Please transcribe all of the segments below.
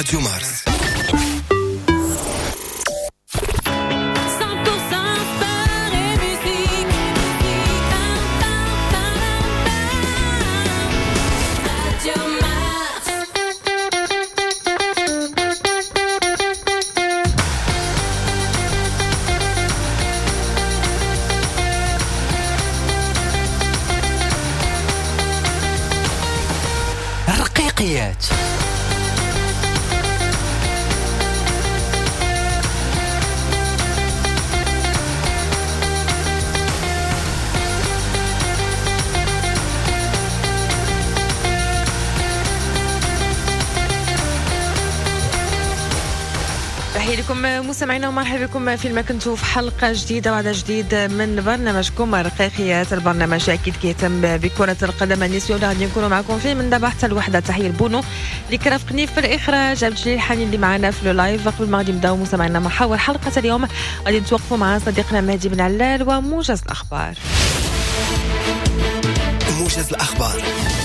راديو مارس. رقيقيات. تحية لكم مستمعينا ومرحبا بكم فيما كنتوا في حلقة جديدة وعدد جديد من برنامجكم رقيقيات. البرنامج أكيد كيهتم بكرة القدم النسوية واللي غادي نكونوا معكم فيه من دابا حتى الوحدة. تحية لبونو اللي كرافقني في الإخراج، عبد الجليل الحاني اللي معنا في اللايف. قبل ما غادي نبداو مستمعينا محاور حلقة اليوم غادي نتوقفوا مع صديقنا مهدي بن علال وموجز الأخبار. موجز الأخبار.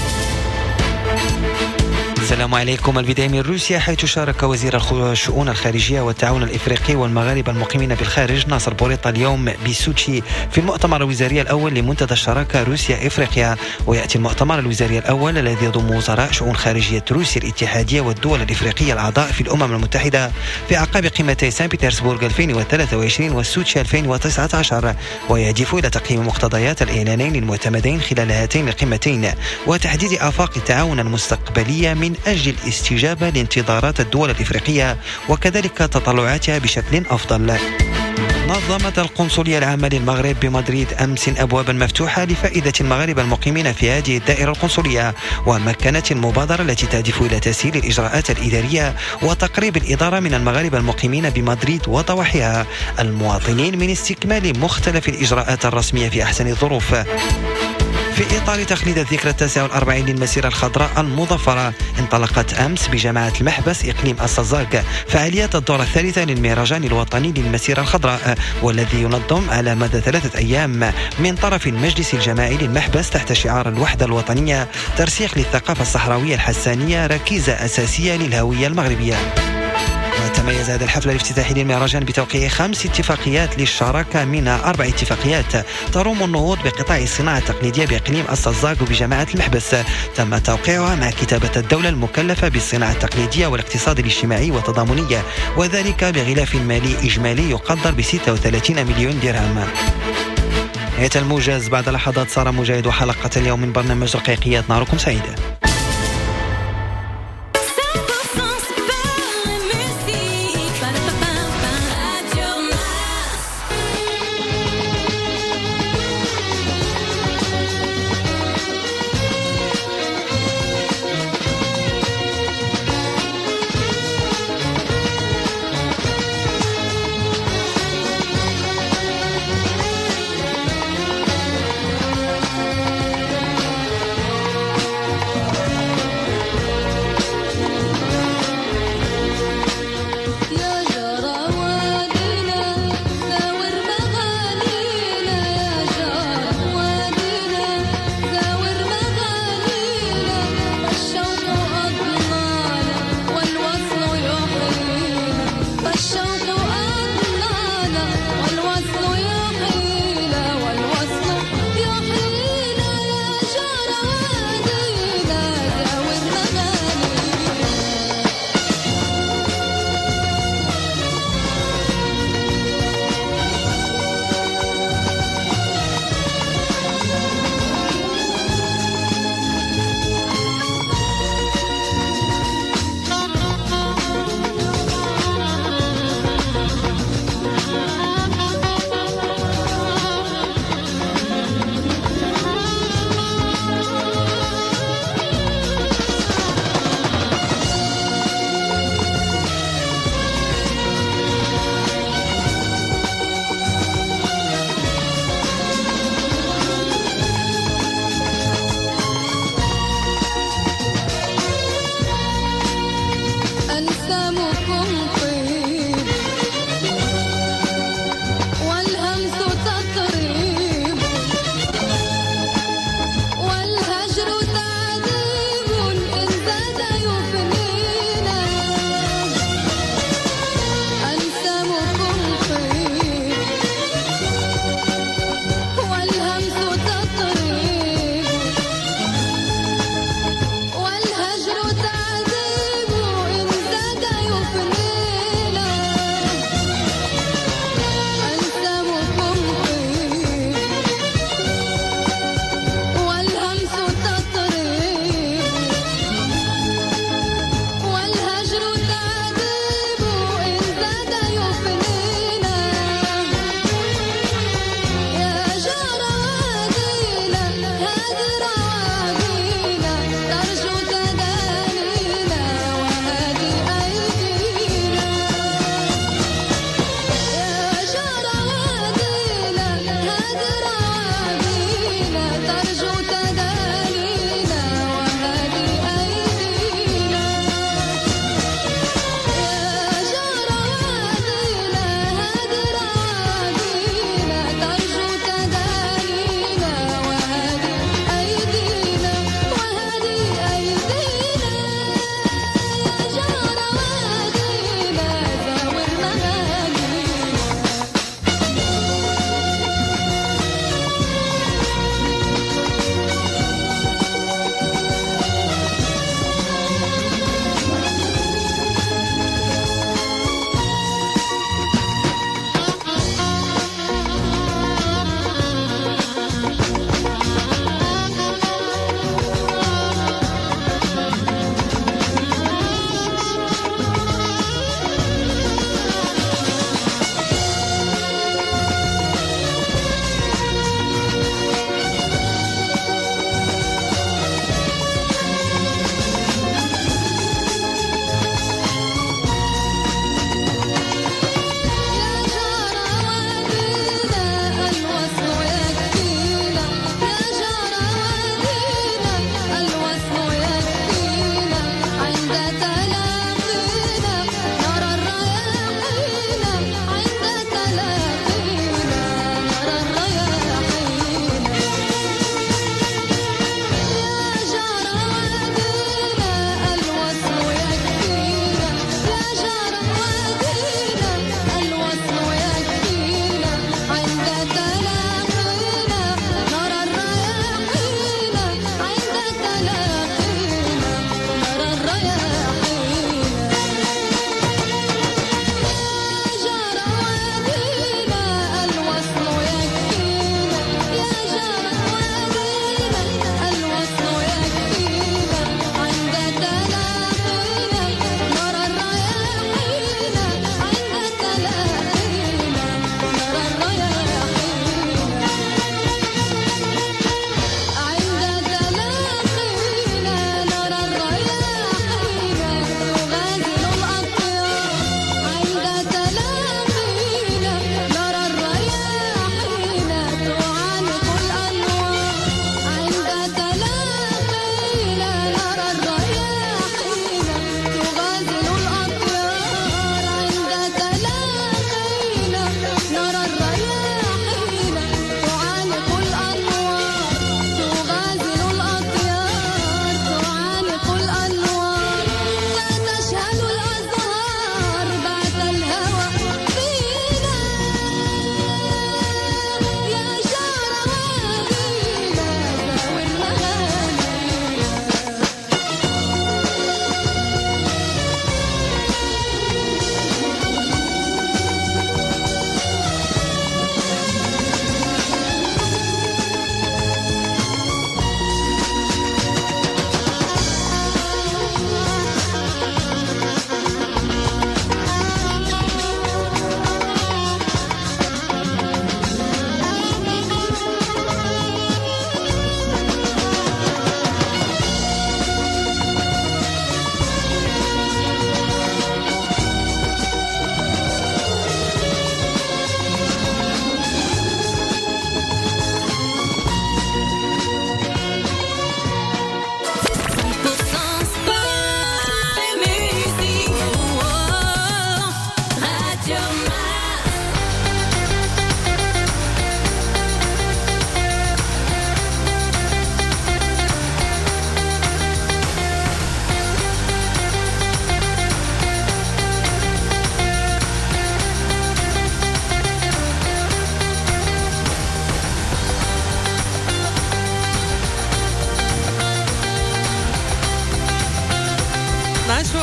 السلام عليكم. البداية من روسيا، حيث شارك وزير الشؤون الخارجية والتعاون الإفريقي والمغاربة المقيمين بالخارج ناصر بوريطة اليوم بسوتشي في المؤتمر الوزاري الأول لمنتدى الشراكة روسيا إفريقيا. ويأتي المؤتمر الوزاري الأول الذي يضم وزراء شؤون خارجية روسيا الاتحادية والدول الإفريقية الأعضاء في الأمم المتحدة في أعقاب قمتي سان بطرسبورغ 2023 والسوتشي 2019، ويهدف إلى تقييم مقتضيات الإعلانين المعتمدين خلال هاتين القمتين وتحديد آفاق التعاون المستقبلية من أجل الاستجابة لانتظارات الدول الإفريقية وكذلك تطلعاتها بشكل أفضل. نظمت القنصلية العامة للمغرب بمدريد أمس أبوابا مفتوحة لفائدة المغاربة المقيمين في هذه الدائرة القنصلية، ومكنت المبادرة التي تهدف إلى تسهيل الإجراءات الإدارية وتقريب الإدارة من المغاربة المقيمين بمدريد وضواحيها المواطنين من استكمال مختلف الإجراءات الرسمية في أحسن الظروف. في إطار تخليد الذكرى 49 للمسيرة الخضراء المظفرة، انطلقت أمس بجامعة المحبس إقليم السزاق فعاليات الدورة الثالثة للمهرجان الوطني للمسيرة الخضراء، والذي ينظم على مدى 3 أيام من طرف المجلس الجماعي للمحبس تحت شعار الوحدة الوطنية، ترسيخ للثقافة الصحراوية الحسانية، ركيزة أساسية للهوية المغربية. وتميز هذا الحفل الافتتاحي للمهرجان بتوقيع 5 اتفاقيات للشراكة، منها 4 اتفاقيات تروم النهوض بقطاع الصناعة التقليدية بإقليم السزاق وبجماعة المحبس، تم توقيعها مع كتابة الدولة المكلفة بالصناعة التقليدية والاقتصاد الاجتماعي والتضامنية، وذلك بغلاف مالي إجمالي يقدر ب 36 مليون درهم. نهاية الموجز. بعد لحظات صار مجاهد حلقة اليوم من برنامج رقيقيات. نهاركم سعيدة.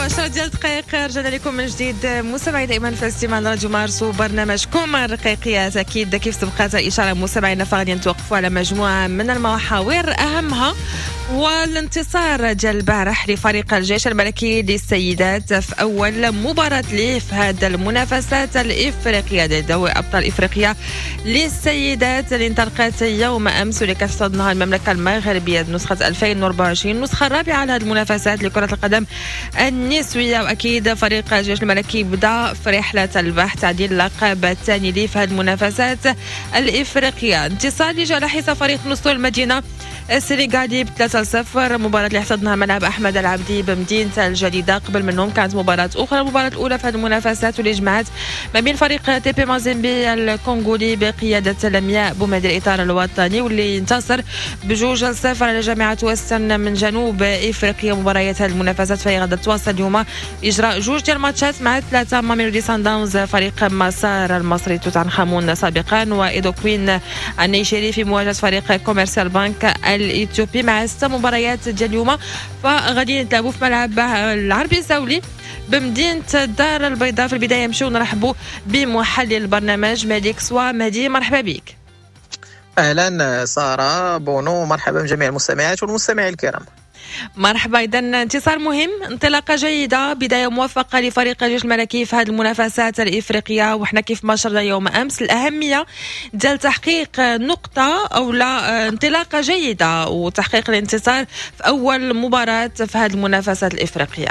10 ديال الدقائق رجعنا لكم من جديد مستمعي دائما في استماع راديو مارس وبرنامجكم الرقيقيات. اكيد كيف سبقت الاشاره مستمعينا فغادي نتوقفوا على مجموعه من المحاور اهمها والانتصار ديال البارح لفريق الجيش الملكي للسيدات في اول مباراه ليه في هذه المنافسات الافريقيه ديال دوري ابطال افريقيا للسيدات اللي انطلقت يوم امس واللي كتحتضنها المملكه المغربيه نسخه 2024 النسخه الرابعه لهذه المنافسات لكره القدم النسويه. واكيد فريق الجيش الملكي بدا في رحله البحث عن اللقب الثاني ليه في هذه المنافسات الافريقيه. انتصار اللي جاء على حساب فريق نصر المدينه السنغالي ب3-0 مباراة اللي حصدناها ملعب أحمد العبدي بمدينة الجديدة. قبل منهم كانت مباراة أخرى المباراة الأولى في هذه المنافسات واللي جمعت ما بين فريق تي بي مازيمبي الكونغولي بقيادة لمياء بومدير الإطار الوطني واللي انتصر ب2-0 على جامعة وستن من جنوب إفريقيا. مباريات هذه المنافسات فهي غادة تواصل اليوم إجراء 2 ديال الماتشات مع 3 ماميلودي سان داونز فريق مسار المصري توت عنخ آمون سابقا وإيدو كوين النيجيري في مواجهة فريق كوميرسيال بانك الإثيوبي مع 6 مباريات ديال اليوم. فغادي نتلعبوا في ملعب العربي الزاولي بمدينة الدار البيضاء. في البداية نمشيو نرحبوا بمحلل البرنامج مالك سوا. مهدي مرحبا بك. أهلا سارة بونو، مرحبا بجميع المستمعات والمستمعين الكرام. مرحبا. إذا انتصار مهم، انطلاقة جيدة، بداية موفقة لفريق الجيش الملكي في هذه المنافسات الإفريقية. وحنا كيف ما شرنا يوم أمس الأهمية ديال تحقيق نقطة أو لا انطلاقة جيدة وتحقيق الانتصار في أول مباراة في هذه المنافسات الإفريقية.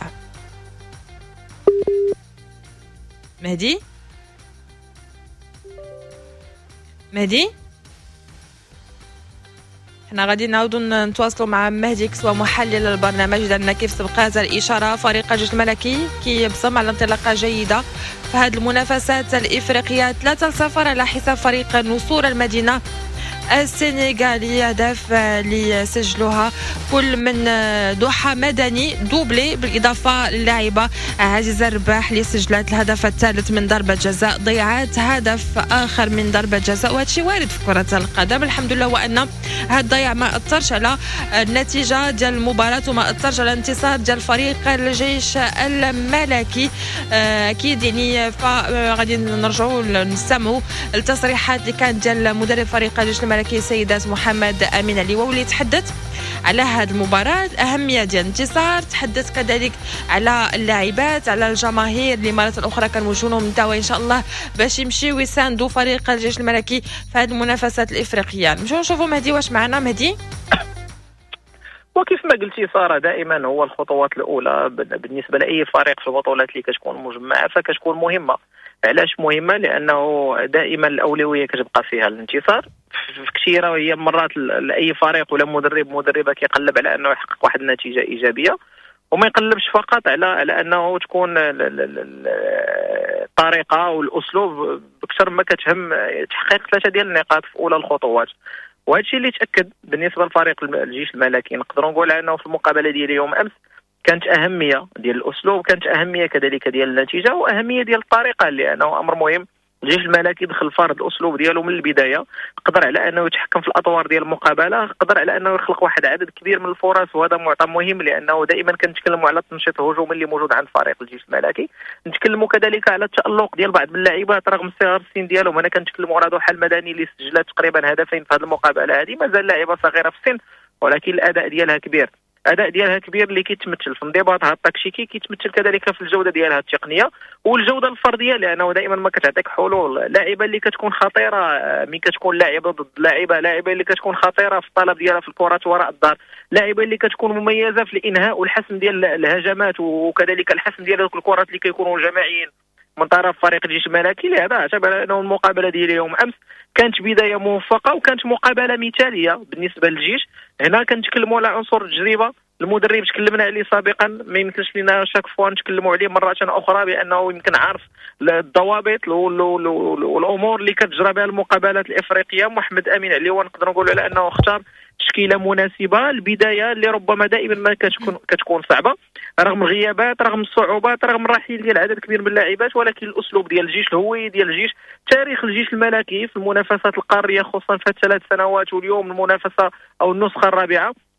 مهدي احنا غادي نعاودوا نتواصلوا مع مهدي كسوة محلل البرنامج. لأن كيف سبقات الإشارة فريق الجيش الملكي كيبصم على انطلاقة جيدة في هذه المنافسات الإفريقية 3-0 على حساب فريق نصور المدينة السنغالي. هدف اللي سجلوها كل من ضحى مدني دوبلي بالإضافة للاعبة عزيزة الرباح اللي سجلت الهدف الثالث من ضربة جزاء. ضيعت هدف آخر من ضربة جزاء وهذا شيء وارد في كرة القدم. الحمد لله وأن هذا الضياع ما أثرش على النتيجة ديال المباراة وما أثرش على الانتصار ديال فريق الجيش الملكي. أكيد يعني فغادي نرجعوا نستمعوا التصريحات اللي كانت ديال مدرب فريق الجيش الملكي سيدات محمد أمين اللواء واللي تحدث على هذه المباراة أهمية ديال الانتصار. تحدث كذلك على اللاعبات على الجماهير اللي مرة أخرى كنوجهوا نتاوى إن شاء الله باش يمشيو ويساندوا فريق الجيش الملكي في هذه المنافسات الإفريقية. نمشيو نشوفوا مهدي واش معنا. مهدي وكيف ما قلتي سارة دائما هو الخطوات الأولى بالنسبة لأي فريق في البطولات اللي كتكون مجمعة فكتكون مهمة. علاش مهمة؟ لأنه دائما الأولوية كتبقى فيها الانتصار. في كثيرة هي مرات لأي فريق ولا مدربة كيقلب على أنه يحقق واحد النتيجة إيجابية وما يقلبش فقط على أنه تكون الطريقة والأسلوب بكثر ما كتهم تحقيق 3 ديال النقاط في أولى الخطوات. وهذا الشيء اللي تأكد بالنسبة لفريق الجيش الملكي. نقدروا نقول أنه في المقابلة ديال يوم أمس كانت أهمية ديال الأسلوب، كانت أهمية كذلك ديال النتيجة وأهمية ديال الطريقة لأنه أمر مهم. الجيش الملكي دخل فرض الأسلوب ديالو من البداية، قدر على أنه يتحكم في الأطوار ديال المقابلة، قدر على أنه يخلق واحد عدد كبير من الفرص وهذا معطى مهم لأنه دائما كنتكلموا على التنشيط الهجومي اللي موجود عند فريق الجيش الملكي. نتكلموا كذلك على التألق ديال بعض اللاعبات رغم صغر السن ديالهم. أنا كنتكلموا على ضحى المدني اللي سجلت تقريبا هدفين في هذه المقابلة هذه، مازال لاعبة صغيرة في السن ولكن الأداء ديالها كبير اللي كيتمثل في انضباطها التكتيكي، كيتمثل كذلك في الجوده ديالها التقنيه والجوده الفرديه لانه دائما ما كتعطيك حلول. لاعبه اللي كتكون خطيره ملي كتكون لاعبه ضد لاعبه اللي كتكون خطيره في الطلب ديالها في الكرات وراء الدار، لاعبه اللي كتكون مميزه في الانهاء والحسم ديال الهجمات وكذلك الحسم ديال الكرات اللي كيكونوا جماعيين من طرف فريق الجيش الملكي. لهذا اعتبر انه المقابله ديال اليوم امس كانت بدايه موفقه وكانت مقابله مثاليه بالنسبه للجيش. هنا كنتكلموا على عنصر التجربه. المدرب تكلمنا عليه سابقا ما يمثلش لنا شاك فوا نتكلموا عليه مره اخرى بانه يمكن عارف الضوابط والامور اللي كتجرى بها المقابلات الافريقيه. محمد امين علي ونقدر نقول على انه اختار تشكيله مناسبه. البدايه اللي ربما دائما ما كتكون صعبه رغم الغيابات رغم الصعوبات رغم الرحيل ديال عدد كبير من اللاعبات، ولكن الاسلوب ديال الجيش الهويه ديال الجيش تاريخ الجيش الملكي في المنافسات القاريه خصوصا في 3 سنوات واليوم المنافسه او النسخه الرابعه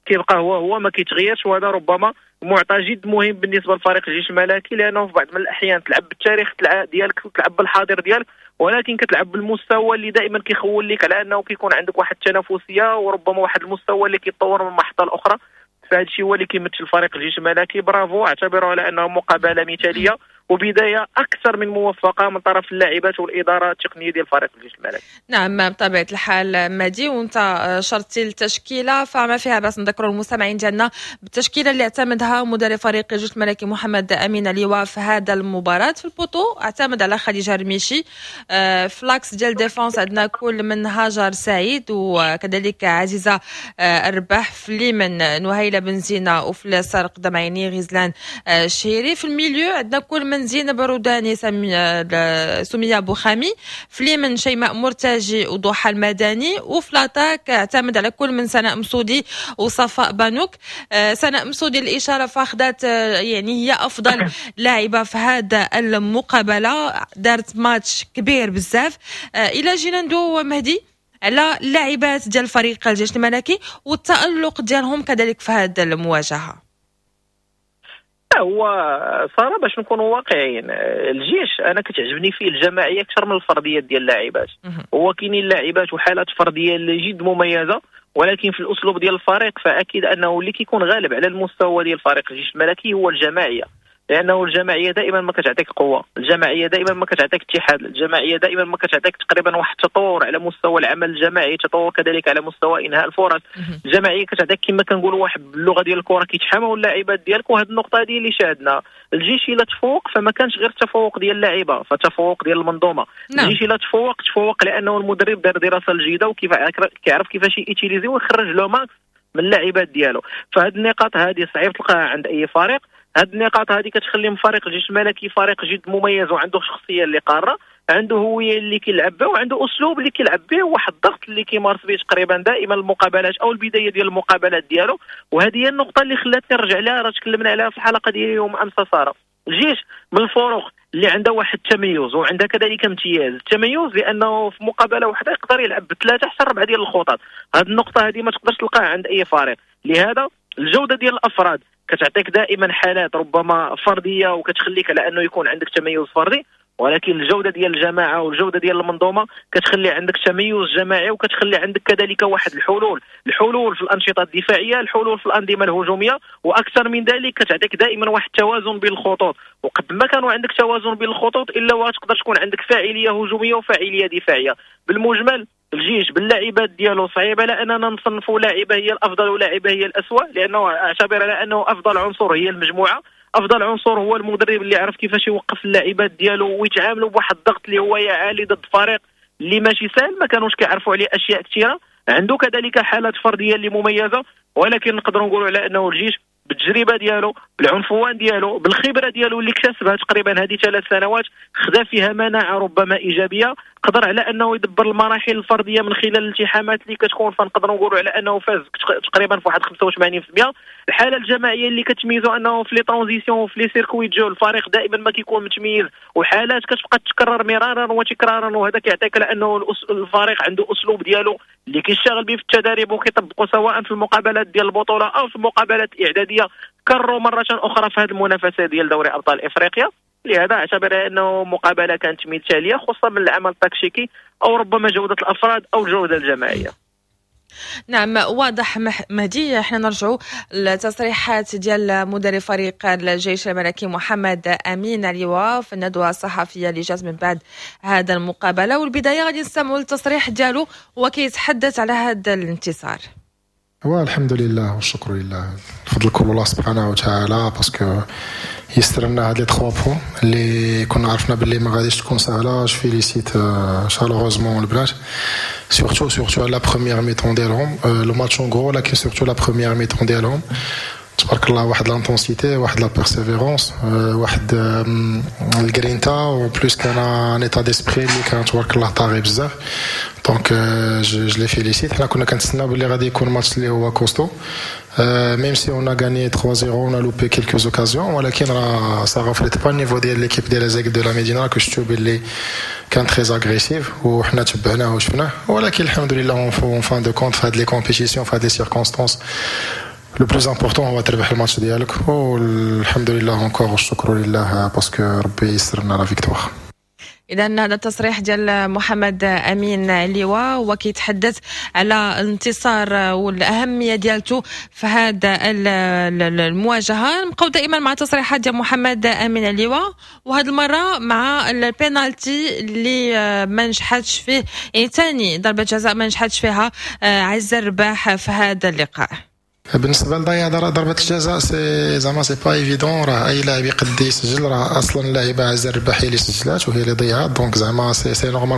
كيبقى هو ما كيتغيرش، وهذا ربما معطى جد مهم بالنسبه لفريق الجيش الملكي، لانه في بعض من الاحيان تلعب بالتاريخ ديالك وتلعب بالحاضر ديالك، ولكن كتلعب بالمستوى اللي دائما كيخول لك على انه كيكون عندك واحد التنافسيه وربما واحد المستوى اللي كيتطور من محطه لاخرى. فهذا الشيء هو اللي كيمثل فريق الجيش الملكي. برافو، اعتبره على انه مقابله مثاليه وبدايه اكثر من موفقه من طرف اللاعبات والاداره التقنيه ديال فريق الجيش الملكي. نعم بطبيعه الحال مادي، وانت شرطتي التشكيله، فما فيها باس نذكروا المستمعين ديالنا بالتشكيله اللي اعتمدها مدرب فريق الجيش الملكي محمد امين اللواء في هذا المباراه. في البوطو اعتمد على خديجه رميشي، فلاكس ديال ديفونس عندنا كل من هاجر سعيد وكذلك عزيزه الرباح، في اليمين نهيله بن زينه، وفي اليسار قدام عيني غزلان الشهيري. في الميليو عندنا كل من زينب روداني سمية بوخامي، في اليمين شيماء مرتجي وضحى المدني، وفي لاتاك اعتمد على كل من سناء مسودي وصفاء بانوك. سناء مسودي الاشاره فاخذت يعني هي افضل لاعبه في هذا المقابله، دارت ماتش كبير بزاف. الى جينا ندوي مهدي على اللاعبات ديال فريق الجيش الملكي والتألق ديالهم كذلك في هذه المواجهه. هو صراحه باش نكونوا واقعيين، الجيش انا كتعجبني فيه الجماعيه اكثر من الفرديات ديال اللاعبات. هو كاينين لاعبات وحالات فرديه اللي جد مميزه، ولكن في الاسلوب ديال الفريق فاكيد انه اللي كيكون غالب على المستوى ديال فريق الجيش الملكي هو الجماعيه، لانه الجماعيه دائما ما كتعطيك قوه، الجماعيه دائما ما كتعطيك اتحاد، الجماعيه دائما ما كتعطيك تقريبا واحد التطور على مستوى العمل الجماعي، تطور كذلك على مستوى انهاء الفرص. الجماعيه كتعطيك كما كنقولوا واحد باللغه ديال الكره كيتحاموا اللاعبات ديالك، وهذه النقطه هذه اللي شاهدنا. الجيش الا تفوق فما كانش غير التفوق ديال اللاعبه، فالتفوق ديال المنظومه. الجيش الا تفوق لانه المدرب دار دراسه جيده وكيف كيعرف كيفاش يتيليزي ويخرج له ماكس من اللاعبات ديالو. فهاد النقاط هذه صعيب تلقاها عند اي فريق. هاد النقاط هذه كتخلي فريق الجيش الملكي فريق جد مميز وعنده شخصيه اللي قاره، عنده هويه اللي كيلعب بها وعنده اسلوب اللي كيلعب به وواحد الضغط اللي كيمارس به تقريبا دائما المقابلات او البدايه ديال المقابلات ديالو. وهذه هي النقطه اللي خلاتني نرجع لها، راه تكلمنا عليها في الحلقه ديال يوم امس. ساره الجيش من الفروق اللي عندها واحد التميز وعندها كذلك امتياز، التميز لانه في مقابله واحده يقدر يلعب بثلاثه حتى 4 ديال الخطط. هذه النقطه هذه ما تقدرش تلقاها عند اي فريق، لهذا الجوده ديال الافراد كتعطيك دائما حالات ربما فرديه وكتخليك على انه يكون عندك تميز فردي، ولكن الجوده ديال الجماعه والجوده ديال المنظومه كتخلي عندك تميز جماعي وكتخلي عندك كذلك واحد الحلول في الانشطه الدفاعيه، الحلول في الانظمه الهجوميه، واكثر من ذلك كتعطيك دائما واحد التوازن بين الخطوط. وقد ما كانوا عندك توازن بين الخطوط الا وتقدر تكون عندك فاعليه هجوميه وفاعليه دفاعيه. بالمجمل الجيش باللاعبات ديالو صعيب على اننا نصنفوا لاعبه هي الافضل ولاعبه هي الاسوأ، لانه اعتبر على انه افضل عنصر هي المجموعه، افضل عنصر هو المدرب اللي يعرف كيفاش يوقف اللاعبات ديالو ويتعاملوا بواحد الضغط اللي هو عالي ضد فريق اللي ماشي سهل، ما كانوش كيعرفوا عليه اشياء كثيره. عنده كذلك حالات فرديه اللي مميزه، ولكن نقدروا نقولوا على انه الجيش بالتجربه ديالو، بالعنفوان ديالو، بالخبره ديالو اللي اكتسبها تقريبا هذه 3 سنوات، خذا فيها مناعه ربما ايجابيه، قدر على انه يدبر المراحل الفرديه من خلال الالتحامات اللي كتكون، فنقدروا نقولوا على انه فاز تقريبا في واحد 85%. الحاله الجماعيه اللي كتميزوا انه في لي ترانزيسيون وفي لي سيركوي جو الفريق دائما ما كيكون متميز، وحالات كتبقى تتكرر مرارا وتكرارا، وهذا كيعطيك على انه الفريق عنده اسلوب ديالو اللي كيشتغل به في التدريب وكيطبقوا سواء في المقابلات ديال البطوله او في المقابلات الاعداديه، كرروا مره اخرى في هذه المنافسه ديال دوري ابطال افريقيا. لهذا اعتبر انه مقابله كانت مثاليه، خصوصا من العمل التكتيكي او ربما جوده الافراد او الجوده الجماعيه. نعم واضح مهدي. احنا نرجعوا للتصريحات ديال مدرب فريق الجيش الملكي محمد امين اللواء في الندوه الصحفيه اللي جات من بعد هذا المقابله، والبدايه غادي نسمعوا التصريح ديالو وكيتحدث على هذا الانتصار. والحمد لله والشكر لله، الفضل كله الله سبحانه وتعالى، باسكو يستر لنا هاد لي 3 بوين اللي كنا عرفنا باللي ما غاديش تكون سهله. جو فيليسيت شالوروزمون البنات سورتو على لا بروميير ميطون ديالهم، لو ماتش اون غرو، لكن سورتو لا بروميير ميطون ديالهم تبارك الله، واحد لانتونسيتي، واحد لا بيرسيفيرونس، واحد الجرينتا، و بلوس كان ان ايتا ديسبري اللي كان تبارك الله طاغي بزاف. دونك جو لي فيليسيت. حنا كنا كنتسناو باللي غادي يكون ماتش اللي هو كوستو، même si on a gagné 3-0, on a loupé quelques occasions, ولكن ça reflète pas le niveau de l'équipe de l'Azek de la Médina que je trouve اللي كان très agressif وحنا تبعناه وشفناه. ولكن الحمد لله en fin de compte في هاد لي كومبيتيسيون في هاد لي circonstances لو بلوز امبورطون هو تربح الماتش ديالك، والحمد لله اونكور والشكر لله باسكو ربي يسرنا لا فيكتوار. إذا هذا التصريح ديال محمد أمين اللواء وكيتحدث على الانتصار والأهمية ديالته في هذا المواجهة. نبقاو دائما مع تصريحات ديال محمد أمين اللواء، وهذه المرة مع البينالتي اللي ما نجحتش فيه، يعني ثاني ضربة جزاء ما نجحتش فيها عز الرباح في هذا اللقاء. بالنسبه لضياع ضربه الجزاء زعما سي با ايفيدون، راه اي لاعب يقد يسجل، راه اصلا اللاعبه عز الرباح هي اللي سجلات وهي اللي ضيعت، دونك زعما سي نورمال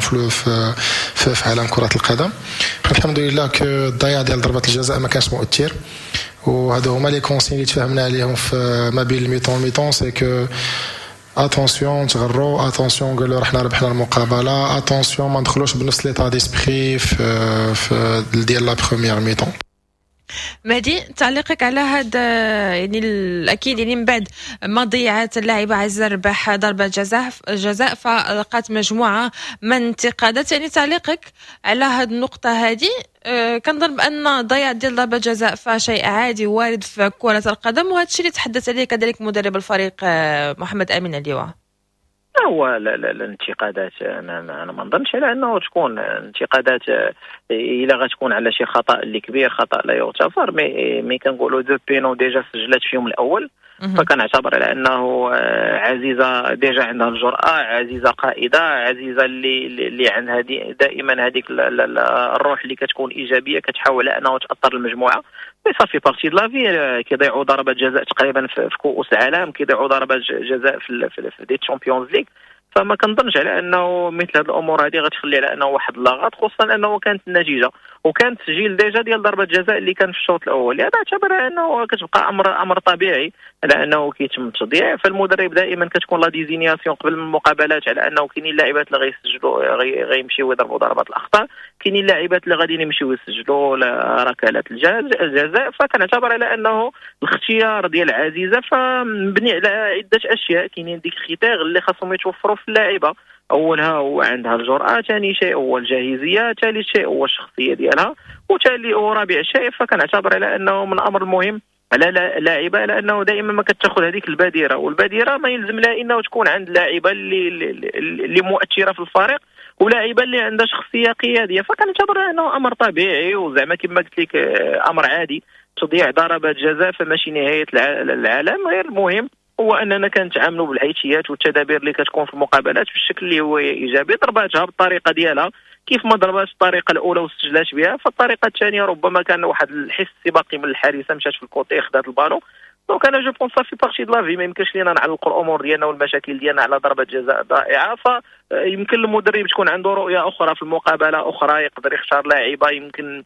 في عالم كره القدم. الحمد لله كو الضياع ديال ضربه الجزاء ما كانش مؤثر، وهادو هما لي كونسين اللي تفاهمنا عليهم في ما بين الميطون سي كو اتونسيون تغروا، اتونسيون قالوا رحنا ربحنا المقابله، اتونسيون ما ندخلوش بنفس ليطا ديسبري في ديال لا بروميير ميطون. مهدي، تعليقك على هذا؟ يعني اكيد يعني من بعد ما ضيعت اللاعبه عزه الرباح ضربه جزاء فلقات مجموعه من انتقادات، يعني تعليقك على هذه النقطه هذه؟ كنظن بان ضياع ديال ضربه جزاء فشيء عادي وارد في كره القدم، وهذا الشيء اللي تحدث عليه كذلك مدرب الفريق محمد امين اللواء. هو الانتقادات انا ما نظنش على انه تكون انتقادات الا غتكون على شي خطا اللي كبير، خطا لا يغتفر، مي كنقولوا دو بينو ديجا سجلت فيهم الاول، فكنعتبر على انه عزيزه ديجا عندها الجرأه، عزيزه قائده، عزيزه اللي عندها دائما هذيك الروح اللي كتكون ايجابيه، كتحاول على انه تاثر المجموعه. صافي بارتي دو لافي، كيضيعوا ضربه جزاء تقريبا في كؤوس العالم، كيضيعوا ضربه جزاء في دي تشامبيونز ليغ، فما كنظنش على انه مثل هذه الامور هذه غتخلي على انه واحد لاغاط، خصوصا انه كانت النتيجه وكان تسجيل ديجا ديال ضربه جزاء اللي كان في الشوط الاول، هذا اعتبر انه كتبقى امر طبيعي على انه كيتم التضييع. فالمدرب دائما كتكون لا ديزينياسيون قبل المقابلات على انه كاينين لاعبات اللي غيسجلوا غيمشيو يضربوا ضربات الاخطاء، كاينين لاعبات اللي غاديين يمشيو يسجلوا ركلات الجزاء، فكنعتبر على انه الاختيار ديال عزيزه فمبني على عده اشياء، كاينين ديك الخيتير اللي خاصهم يتوفروا في اللاعبه، اولها هو عندها الجرأة، ثاني شيء هو الجاهزيه، ثالث شيء هو الشخصيه ديالها، ورابع شيء فكنعتبر على انه من امر المهم على لاعبه لانه دائما ما كتاخذ هذيك البادره، والبادره ما يلزم لها انه تكون عند لاعبه اللي مؤثره في الفريق ولاعبه اللي عندها شخصيه قياديه، فكنعتبر انه امر طبيعي وزعما كما قلت لك امر عادي. تضييع ضربه جزاء فماشي نهايه العالم، غير المهم هو اننا كنتعاملوا بالحيثيات والتدابير اللي كتكون في المقابلات بالشكل اللي هو ايجابي. ضرباتها بالطريقه ديالها كيف ما ضربات الطريقه الاولى واستجلات بها، فالطريقه الثانيه ربما كان واحد الحس سباقي من الحارسه مشات في الكوتي خدات البالون، دونك انا جو بونس في بارتي دو لافي ما يمكنش لينا نعلقوا الامور ديالنا والمشاكل ديالنا على ضربه جزاء ضائعه، فيمكن المدرب تكون عنده رؤيه اخرى في المقابله اخرى، يقدر يختار لاعبه يمكن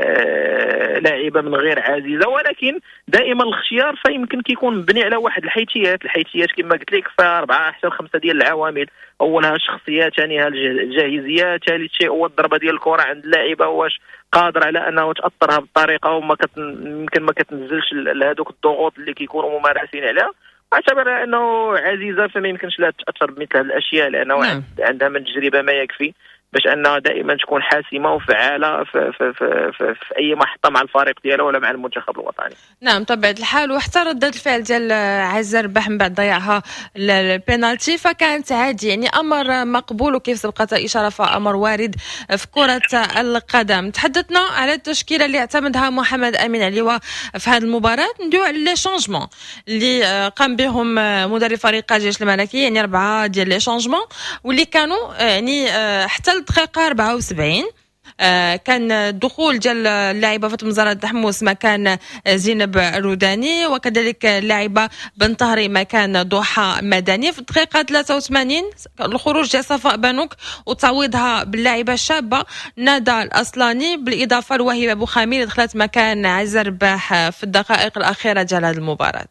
لاعبه من غير عزيزه، ولكن دائما الاختيار فيمكن كيكون مبني على واحد الحيثيات كما قلت لك فاربعه حتى خمسه ديال العوامل، اولها الشخصيه، ثانيها الجاهزيه، ثالث شيء هو الضربه ديال الكره عند اللاعبه واش قادر على انه تاثرها بالطريقه وما يمكن ما كتنزلش لهذوك الضغوط اللي كيكونوا ممارسين عليها. اعتبر انه عزيزه فما يمكنش لها تاثر بمثل هذه الاشياء لانه عندها من التجربه ما يكفي باش انها دائما تكون حاسمه وفعاله في اي محطه مع الفريق ديالها ولا مع المنتخب الوطني. نعم طبيعة الحال، وحتى ردة الفعل ديال عزة الرباح من بعد ضيعها البينالتي فكانت عادي، يعني امر مقبول، وكيف سبقت اشاره فامر وارد في كرة القدم. تحدثنا على التشكيله اللي اعتمدها محمد امين اللواء في هذه المباراة. ندوي على لي شونجمون اللي قام بهم مدرب فريق الجيش الملكي، يعني 4 ديال لي شونجمون واللي كانوا يعني حتى الدقيقة 74 كان الدخول ديال اللاعبه فاطمه زهراء الدحموس مكان زينب الروداني، وكذلك اللاعبه بن طهري مكان ضحى مدني. في الدقيقه 83 الخروج ديال صفاء بنوك وتعويضها باللاعبه الشابه ندى الاصلاني، بالاضافه لوهبه بوخامي اللي دخلت مكان عزة الرباح في الدقائق الاخيره ديال هذه المباراه.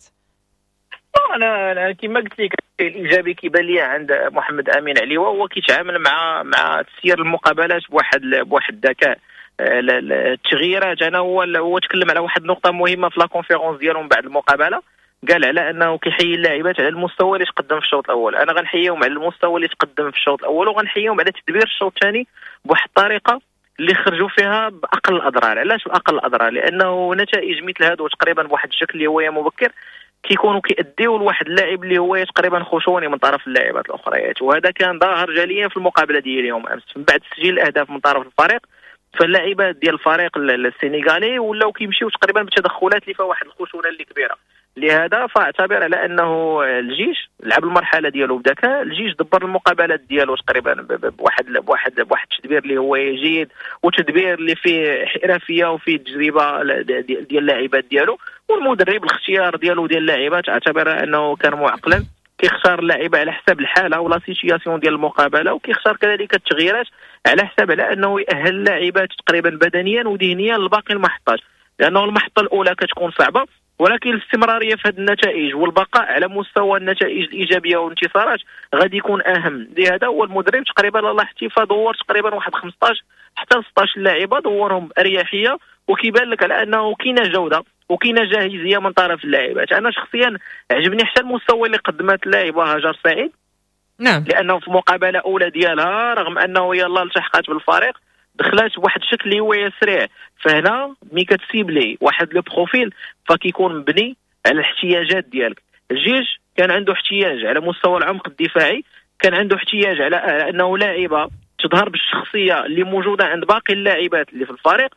انا كما قلت لك الايجابي كيبان لي عند محمد امين عليوه هو كيتعامل مع تسيير المقابلات بواحد الذكاء. التغييرات انا هو تكلم على واحد النقطه مهمه في لا كونفيرونس ديالهم بعد المقابله، قال على انه كيحيي اللاعبات على المستوى اللي تقدم في الشوط الاول. انا غنحييهم على المستوى اللي تقدم في الشوط الاول وغنحييهم على تدبير الشوط الثاني بواحد الطريقه اللي خرجوا فيها باقل الاضرار. علاش باقل الاضرار؟ لانه نتائج مثل هذو تقريبا بواحد الشكل اللي هو مبكر كيكونوا كيأديو لواحد اللاعب اللي هو تقريبا خشوني من طرف اللاعبات الاخريات، وهذا كان ظاهر جليا في المقابله ديال اليوم امس من بعد تسجيل الاهداف من طرف الفريق. فاللاعبات ديال الفريق السنغالي ولاو كيمشيو تقريبا بتدخلات اللي فيها واحد الخشونه اللي كبيره. لهذا فاعتبر على انه الجيش لعب المرحله ديالو بذكاء، الجيش دبر المقابلات ديالو تقريبا بواحد التدبير اللي هو جيد، وتدبير اللي فيه حرفيه وفيه تجربه ديال اللاعبات ديالو، والمدرب الاختيار ديالو ديال اللاعبات اعتبر انه كان معقلا، كيختار اللاعبه على حساب الحاله ولا سيتياسيون ديال المقابله، وكيختار كذلك التغييرات على حساب على انه يأهل اللاعبات تقريبا بدنيا وذهنيا لباقي المحطات، لانه المحطه الاولى كتكون صعبه، ولكن الاستمراريه في هذه النتائج والبقاء على مستوى النتائج الايجابيه والانتصارات غادي يكون اهم. لهذا هو المدرب تقريبا لاحظتي فدور تقريبا واحد 15 حتى 16 لاعبه دورهم باريحيه، وكيبان لك على انه كاينه جوده وكاينه جاهزيه من طرف اللاعبات. انا شخصيا عجبني حتى المستوى اللي قدمت اللاعبه هاجر سعيد، نعم، لانه في مقابله اولى ديالها رغم انه يلا التحقت بالفريق دخلت بواحد الشكل اللي هو يسرع، فهنا مي كتسيبلي واحد لو بروفيل فكيكون مبني على الاحتياجات ديالك. الجيش كان عنده احتياج على مستوى العمق الدفاعي، كان عنده احتياج على انه لاعبه تظهر بالشخصيه اللي موجوده عند باقي اللاعبات اللي في الفريق،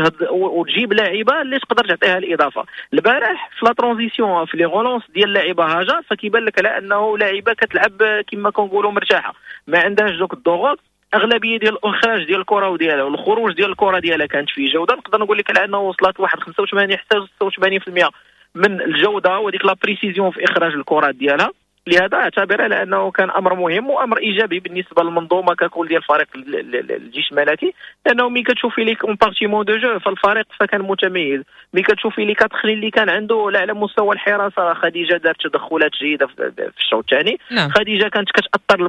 وتجيب لاعبه اللي تقدر تعطيها الاضافه. البارح في لا ترانزيسيون في لي غولونس ديال لاعبه هاجر فكيبان لك على انه لاعبه كتلعب كما كنقولوا مرتاحه، ما عندهاش دوك الضغوط. اغلبيه ديال الاخراج ديال الكره وديالها والخروج ديال الكره ديالها كانت فيه جوده، نقدر نقول لك على انه وصلت واحد 85 حتى 86% من الجوده وديك لا بريسيزيون في اخراج الكرات ديالها. لهذا اعتبر على انه كان امر مهم وامر ايجابي بالنسبه للمنظومه ككل ديال فريق الجيش الملكي، لانه ملي كتشوفي لي كومبارتيمون دو جو فالفريق فكان متميز. ملي كتشوفي لي كتخلي اللي كان عنده لا على مستوى الحراسه، خديجه دارت تدخلات جيده في الشوط الثاني. خديجه كانت كتاثر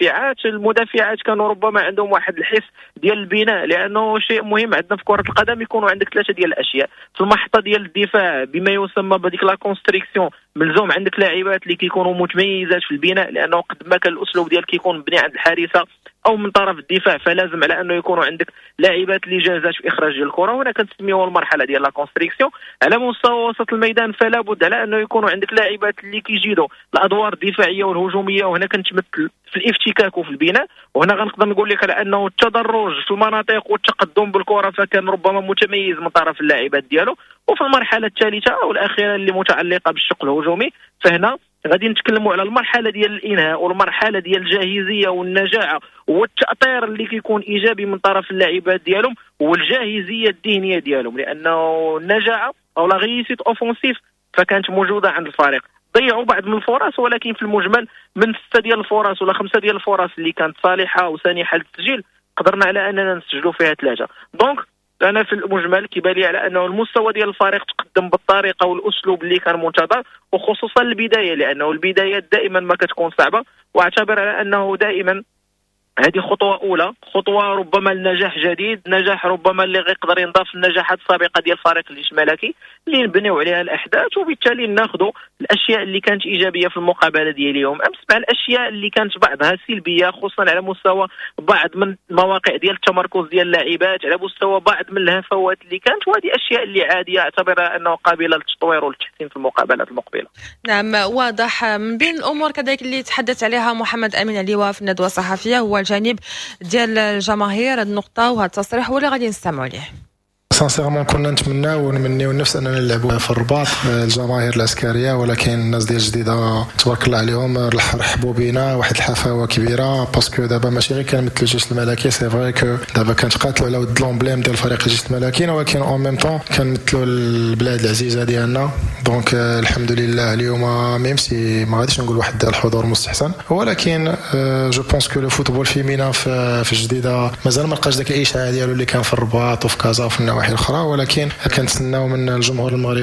المدافعات كانوا ربما عندهم واحد الحس ديال البناء، لانه شيء مهم عندنا في كره القدم يكونوا عندك ثلاثه ديال الاشياء في المحطه ديال الدفاع بما يسمى بديك لا كونستريكسيون. ملزوم عندك لاعبات اللي كيكونوا متميزات في البناء، لانه قد ما كان الاسلوب ديالك كيكون مبني عند الحارسه او من طرف الدفاع، فلازم على انه يكونوا عندك لاعبات اللي جاهزات في اخراج ديال الكره. هنا كنسميوها المرحله ديال لا كونستريكسيون. على مستوى وسط الميدان فلا بد على انه يكونوا عندك لاعبات اللي كيجيدوا الادوار الدفاعيه والهجوميه، وهنا كنتمثل في الافتكاك وفي البناء. وهنا غنقدر نقول لك على انه التدرج في المناطق والتقدم بالكره فكان ربما متميز من طرف اللاعبات ديالو. وفي المرحله الثالثه او الاخيره اللي متعلقه بالشق الهجومي، فهنا غادي نتكلموا على المرحله ديال الانهاء والمرحله ديال الجاهزيه والنجاعه والتاثير اللي كيكون ايجابي من طرف اللاعبات ديالهم والجاهزيه الذهنيه ديالهم، لانه النجاعه او لا ريسيت اوفونسيف فكانت موجوده عند الفريق. ضيعوا بعض من الفرص، ولكن في المجمل من 6 ديال الفرص ولا 5 ديال الفرص اللي كانت صالحه وسانحه للتسجيل قدرنا على اننا نسجلوا فيها 3. دونك انا في المجمل كيبان لي على انه المستوى ديال الفريق تقدم بالطريقه والاسلوب اللي كان منتظر، وخصوصا البدايه، لانه البدايات دائما ما كتكون صعبه. واعتبر على انه دائما هذه خطوه اولى، خطوه ربما لنجاح جديد، نجاح ربما اللي غيقدر ينضاف للنجاحات السابقه ديال فريق الجيش الملكي اللي نبنيو عليها الاحداث، وبالتالي ناخذوا الاشياء اللي كانت ايجابيه في المقابله ديال اليوم امس مع الاشياء اللي كانت بعضها سلبيه، خصوصا على مستوى بعض من المواقع ديال التمركز ديال اللاعبات، على مستوى بعض من الهفوات اللي كانت، وهذه اشياء اللي عاديه اعتبرها انه قابله للتطوير والتحسين في المقابلات المقبله. نعم، واضح. من بين الامور كذلك اللي تحدث عليها محمد امين اللواء في الندوه الصحفيه هو الجانب ديال الجماهير. النقطه وهذا التصريح هو اللي غادي نستمعوا ليه. سانسيرمون كنا نتمناو ونمنيو نفس اننا نلعبوا في الرباط الجماهير العسكريه، ولكن الناس ديال الجديده تبارك الله عليهم رحبوا بينا واحد الحفاوه كبيره، باسكو دابا ماشي غير كنمثلوا الجيش الملكي، سي فري كو دابا كنتقاتلوا على ود لومبليم ديال فريق الجيش الملكي، ولكن اون ميم طون كنمثلوا البلاد العزيزه ديالنا. دونك الحمد لله اليوم ميم سي ما غاديش نقول واحد الحضور مستحسن، ولكن جو بونس كو لو فوتبول فيمينا في الجديده مازال ما لقاش داك الاشعاع ديالو اللي كان في الرباط وفي كازا وفي النواحي الاخرى، ولكن كنتسناو من الجمهور المغربي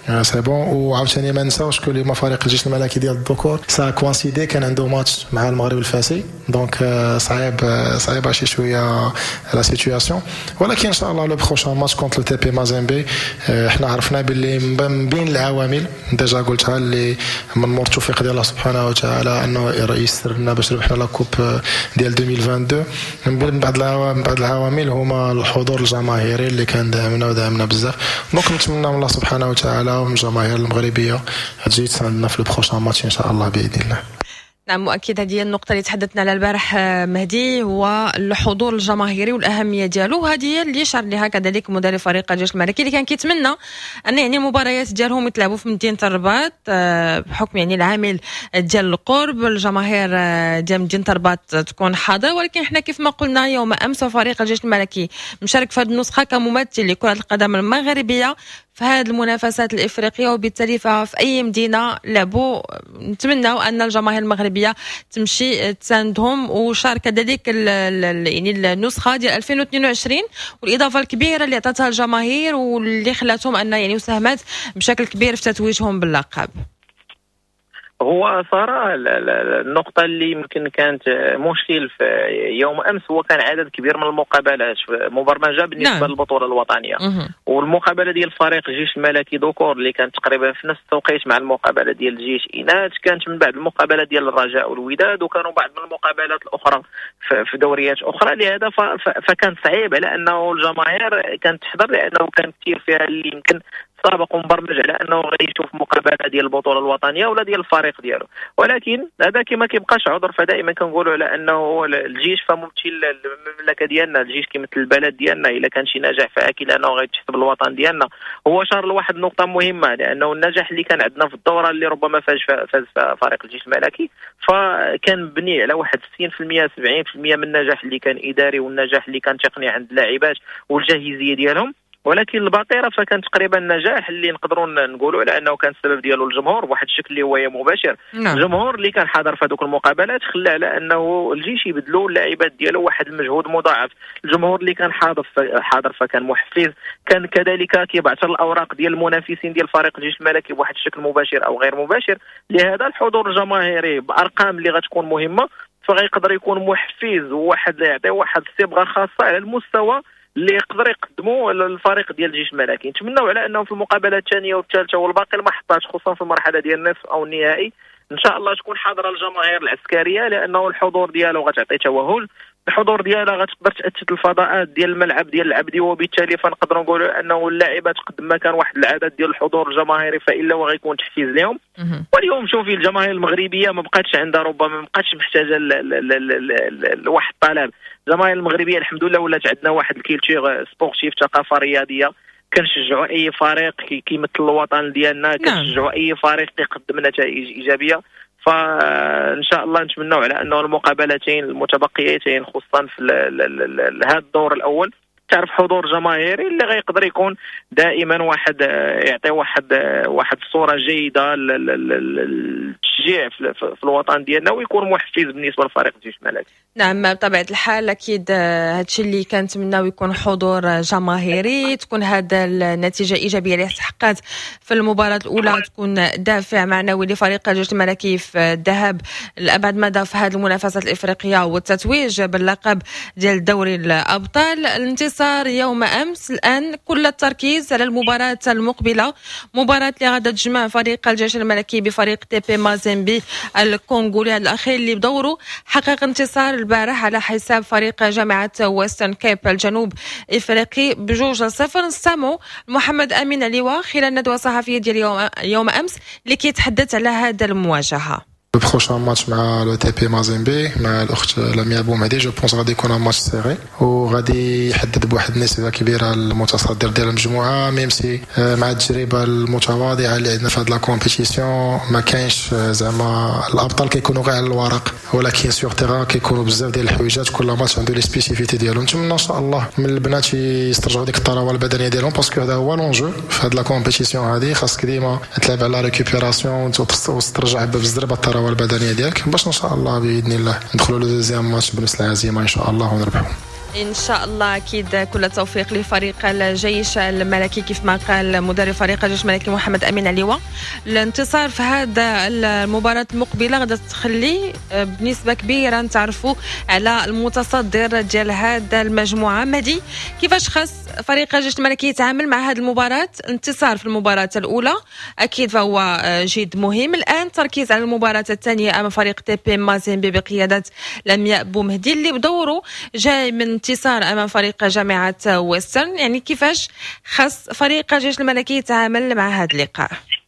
سي بون. وعاوتاني ما نساوش كو لي فريق الجيش الملكي ديال الذكور سا كوانسيدي كان عنده ماتش مع المغرب الفاسي، دونك صعيب شي شويه لا سيتوياسيون. ولكن ان شاء الله لو بروشان ماتش كونتر لو تي بي مازيمبي احنا عرفنا باللي من بين العوامل ديجا قلتها اللي من مور التوفيق ديال الله سبحانه وتعالى انه يسر لنا باش ربحنا لا كوب ديال 2022. من بعد العوامل هما الحضور الجماهيري اللي كان دعمنا بزاف. دونك نتمنى من الله سبحانه وتعالى ومن الجماهير المغربيه تجي تساندنا في البروشان ماتش ان شاء الله باذن الله. نعم مؤكد. هذه النقطة اللي تحدثنا على البارح مهدي، هو الحضور الجماهيري والأهمية ديالو. هذه اللي شار لها كذلك مدرب فريق الجيش الملكي اللي كان كيتمنى أن يعني المباريات ديالهم يتلعبوا في مدينة الرباط بحكم يعني العامل ديال القرب. الجماهير ديال مدينة الرباط تكون حاضرة، ولكن احنا كيف ما قلنا يوم أمس فريق الجيش الملكي مشارك في هذه النسخة كممثل لكرة القدم المغربية في هذه المنافسات الإفريقية، وبالتالي في أي مدينة لعبوا نتمنوا أن الجماهير المغربية تمشي تساندهم. وشارك كذلك يعني النسخة ديال 2022 والإضافة الكبيرة اللي عطاتها الجماهير واللي خلاتهم أن يعني ساهمت بشكل كبير في تتويجهم باللقب. هو صراحة النقطة اللي يمكن كانت مشكل في يوم أمس هو كان عدد كبير من المقابلات مبرمجة بالنسبة للبطولة الوطنية. والمقابلة ديال الفريق الجيش الملكي ذكور اللي كانت تقريبا في نفس التوقيت مع المقابلة ديال الجيش إناث كانت من بعد المقابلة ديال الرجاء والوداد، وكانوا بعض من المقابلات الأخرى في دوريات أخرى. لهذا فكان صعيب على أنه الجماهير كانت تحضر، لأنه كان كثير فيها اللي يمكن سابق ومبرمج على انه غيشوف مقابله ديال البطوله الوطنيه ولا ديال الفريق ديالو. ولكن هذا كما كيبقاش عذر، فدائما كنقولوا على انه الجيش فممثل المملكه ديالنا، الجيش كيمثل البلد ديالنا. الا كان شي نجاح فاكيد انه غيتحسب الوطن ديالنا. هو شار لواحد النقطه مهمه، لانه النجاح اللي كان عندنا في الدوره اللي ربما فاز فريق الجيش الملكي فكان مبني على واحد 60% 70% من النجاح اللي كان اداري والنجاح اللي كان تقني عند اللاعبات والجاهزيه ديالهم. ولكن الباطيره فكان تقريبا النجاح اللي نقدروا نقولوا على انه كان السبب ديالو الجمهور بواحد الشكل اللي هو مباشر. الجمهور اللي كان حاضر في هذوك المقابلات خلى على انه الجيش يبدلوا اللاعبات ديالو واحد المجهود مضاعف. الجمهور اللي كان حاضر فكان محفز، كان كذلك كيبعثر الاوراق ديال المنافسين ديال فريق الجيش الملكي بواحد الشكل مباشر او غير مباشر. لهذا الحضور الجماهيري بارقام اللي غتكون مهمه فغيقدر يكون محفز وواحد يعطي واحد الصبغه خاصه على المستوى اللي يقدر يقدموا الفريق ديال الجيش الملكي. نتمنوا على انه في المقابلات الثانيه والثالثه والباقي المحطات خصوصا في المرحله ديال النصف او النهائي ان شاء الله تكون حاضره الجماهير العسكريه، لانه الحضور ديالو غتعطي توهل، الحضور ديالها غتقدر تاثر الفضاءات ديال الملعب ديال العبدي، وبالتالي فنقدروا نقولوا انه اللاعبات قد ما كان واحد العدد ديال الحضور الجماهيري فالا وغيكون تحفيز لهم. واليوم شوفي الجماهير المغربيه ما بقاتش عندها، ربما ما بقاتش محتاجه لواحد الطلب. الجماهير المغربيه الحمد لله ولات عندنا واحد الكيلتور سبورتيف، ثقافه رياضيه، كنشجعوا اي فريق كيمثل الوطن ديالنا، كنشجعوا اي فريق يقدم نتائج ايجابيه. فان شاء الله نتمنوا على انه المقابلتين المتبقيتين خصوصا في هذا الدور الاول تعرف حضور جماهيري اللي غيقدر يكون دائما واحد يعطي واحد الصوره جيده للتشجيع في الوطن ديالنا ويكون محفز بالنسبه لفريق الجيش الملكي. نعم بطبيعه الحال اكيد هادشي اللي كنتمناو يكون حضور جماهيري، تكون هذا النتيجه ايجابيه اللي تحققت في المباراه الاولى، تكون دافع معنوي لفريق الجيش الملكي في الذهاب لابعد مدى في هذه المنافسات الافريقيه والتتويج باللقب ديال دوري الابطال. الانتصار يوم امس، الان كل التركيز على المباراه المقبله، مباراه اللي غادا تجمع فريق الجيش الملكي بفريق تي بي مازيمبي الكونغولي الاخير اللي بدوره حقق انتصار البارح على حساب فريق جامعه ويسترن كيب الجنوب افريقي ب2-0. نستمعوا محمد امين عليوه خلال الندوه الصحفيه ديال يوم امس اللي كيتحدث على هذا المواجهه. البروشان ماتش مع لو تي بي مازيمبي مع الاخت لميا بومهدي جو بونس غادي يكون ماتش سيري وغادي يحدد بواحد النسبه كبيره المتصدر ديال المجموعه، ميم سي مع التجربه المتواضعه اللي عندنا في هاد لا كومبيتيسيون ما كاينش زعما الابطال كيكونوا غير على الورق، ولكن سيغ تيغا كيكونوا بزاف ديال الحويجات، كل ماتش عنده لي سبيسيفيتي ديالو. نتمنى ان شاء الله من البنات يسترجعوا ديك الطراوه البدنيه ديالهم باسكو هذا هو لونجو في هاد لا كومبيتيسيون هذه، خاصك ديما تلعب على ريكوبيراسيون وتسترجع بالزربه الطراوه البدنيه ديالك باش ان شاء الله باذن الله ندخلوا لو دوزيام ماتش بنفس العزيمه ان شاء الله ونربحوا. ان شاء الله اكيد كل التوفيق لفريق الجيش الملكي كيف ما قال مدرب فريق الجيش الملكي محمد امين عليوه. الانتصار في هذا المباراه المقبله غادا تخلي بنسبه كبيره نتعرفوا على المتصدر ديال هذا المجموعه. مهدي، كيفاش خاص فريق الجيش الملكي يتعامل مع هذه المباراه؟ الانتصار في المباراه الاولى اكيد فهو جد مهم. الان تركيز على المباراه الثانيه امام فريق تي بي مازيمبي بقياده لمياء بومهدي اللي بدوره جاي من انتصار امام فريق جامعه ويسترن. يعني كيفاش خاص فريق الجيش الملكي يتعامل مع هذا اللقاء؟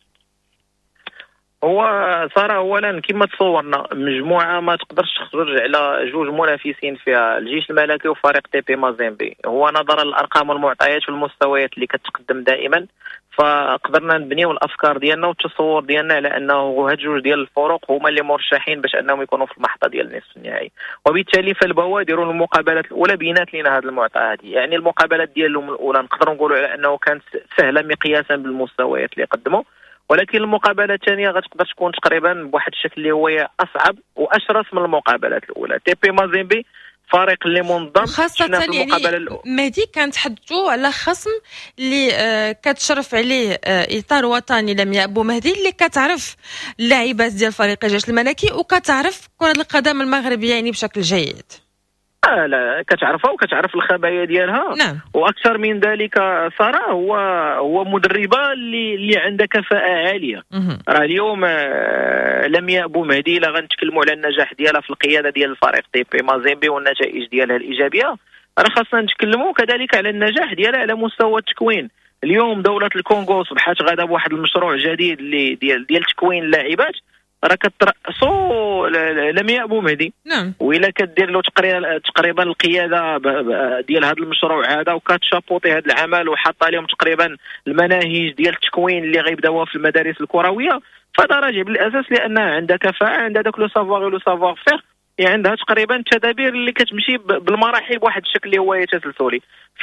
هو صراحه اولا كما تصورنا مجموعه ما تقدرش تخرج على جوج منافسين فيها، الجيش الملكي وفريق تي بي مازيمبي. هو نظرا للارقام والمعطيات والمستويات اللي كتقدم دائما، فقدرنا نبنيو الافكار ديالنا والتصور ديالنا على انه هاد جوج ديال الفرق هما اللي مرشحين باش انهم يكونوا في المحطه ديال النصف النهائي، وبالتالي فالبوا يديروا المقابلات الاولى بينات لنا هذه المعطيات. يعني المقابلات ديالهم الاولى نقدروا نقولوا على انه كانت سهله مقياسا بالمستويات اللي قدموا، ولكن المقابله الثانيه غتقدر تكون تقريبا بواحد الشكل اللي هو اصعب واشرس من المقابلات الاولى. تي بي مازيمبي فريق اللي منظم، خاصة يعني مهدي كنتحدثوا على خصم اللي كتشرف عليه اطار وطني لمياء بومهدي اللي كتعرف اللاعبات ديال فريق الجيش الملكي وكتعرف كرة القدم المغربية يعني بشكل جيد. لا كتعرفها وكتعرف الخبايا ديالها. نعم. واكثر من ذلك ساره هو مدربه اللي عندها كفاءه عاليه. راه اليوم لمياء بومهدي لا غنتكلموا على النجاح ديالها في القياده ديال الفريق تي بي مازيمبي والنتائج ديالها الايجابيه، راه خاصنا نتكلموا كذلك على النجاح ديالها على مستوى التكوين. اليوم دوله الكونغو صبحات غادا بواحد المشروع جديد اللي ديال تكوين اللاعبات، راه كترأسو لمياء بومهدي. نعم. وإلا كدير له تقريبا القياده ديال هذا المشروع هذا وكتشابوطي هذا العمل وحاطه لهم تقريبا المناهج ديال التكوين اللي غيبداوها في المدارس الكرويه، فهذا راجع بالاساس لانها عندها كفاءه، عندها داك لو سافوار لو سافوار فير، يعني عندها تقريبا التدابير اللي كتمشي بالمراحل بواحد الشكل اللي هو تسلسلي.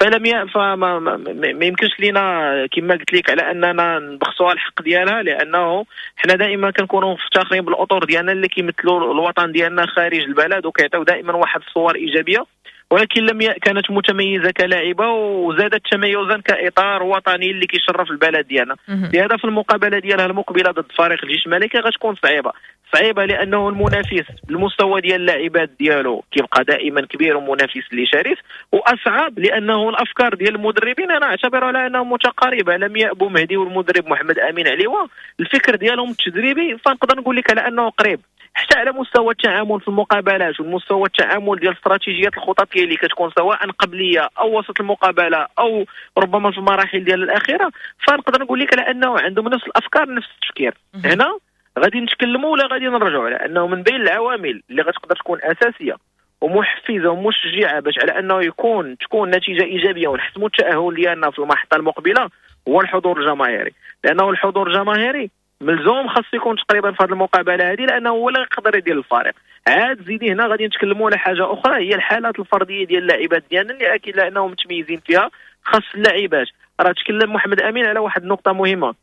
ما يمكنش لينا كما قلت لك على اننا نبخسوها الحق ديالها، لانه حنا دائما كنكونوا مفتخرين بالاطر ديالنا اللي كيمثلوا الوطن ديالنا خارج البلد وكيعطيو دائما واحد الصور ايجابيه. ولكن لمياء كانت متميزه كلاعبه وزادت تميزا كاطار وطني اللي كيشرف البلد ديالنا. لهذا في المقابله ديالها المقبله ضد فريق الجيش الملكي غتكون صعيبه لانه المنافس المستوى ديال اللاعبات ديالو كيبقى دائما كبير ومنافس اللي شرس، واصعب لانه الافكار ديال المدربين انا اعتبر على انها متقاربه. لمياء بومهدي والمدرب محمد امين عليوه الفكر ديالهم التدريبي فنقدر نقول لك على انه قريب، حتى على مستوى التعامل في المقابلات والمستوى التعامل ديال استراتيجيات الخططيه اللي كتكون سواء قبليه او وسط المقابله او ربما في المراحل ديال الاخيره، فنقدر نقول لك على انه عندهم نفس الافكار نفس التفكير. هنا غادي نتكلموا ولا غادي نرجعوا على انه من بين العوامل اللي غتقدر تكون اساسيه ومحفزه ومشجعه باش على انه تكون نتيجه ايجابيه ونحسموا التاهل ديالنا في المحطه المقبله هو الحضور الجماهيري. لانه الحضور الجماهيري ملزوم خاص يكون تقريبا في هذه المقابله هذه، لانه هو اللي يقدر يدير الفريق. عاد زيدي هنا غادي نتكلموا على حاجه اخرى هي الحالات الفرديه ديال اللاعبات ديالنا اللي اكيد لانهم متميزين فيها. خاص اللاعبات راه تكلم محمد امين على واحد النقطه مهمه،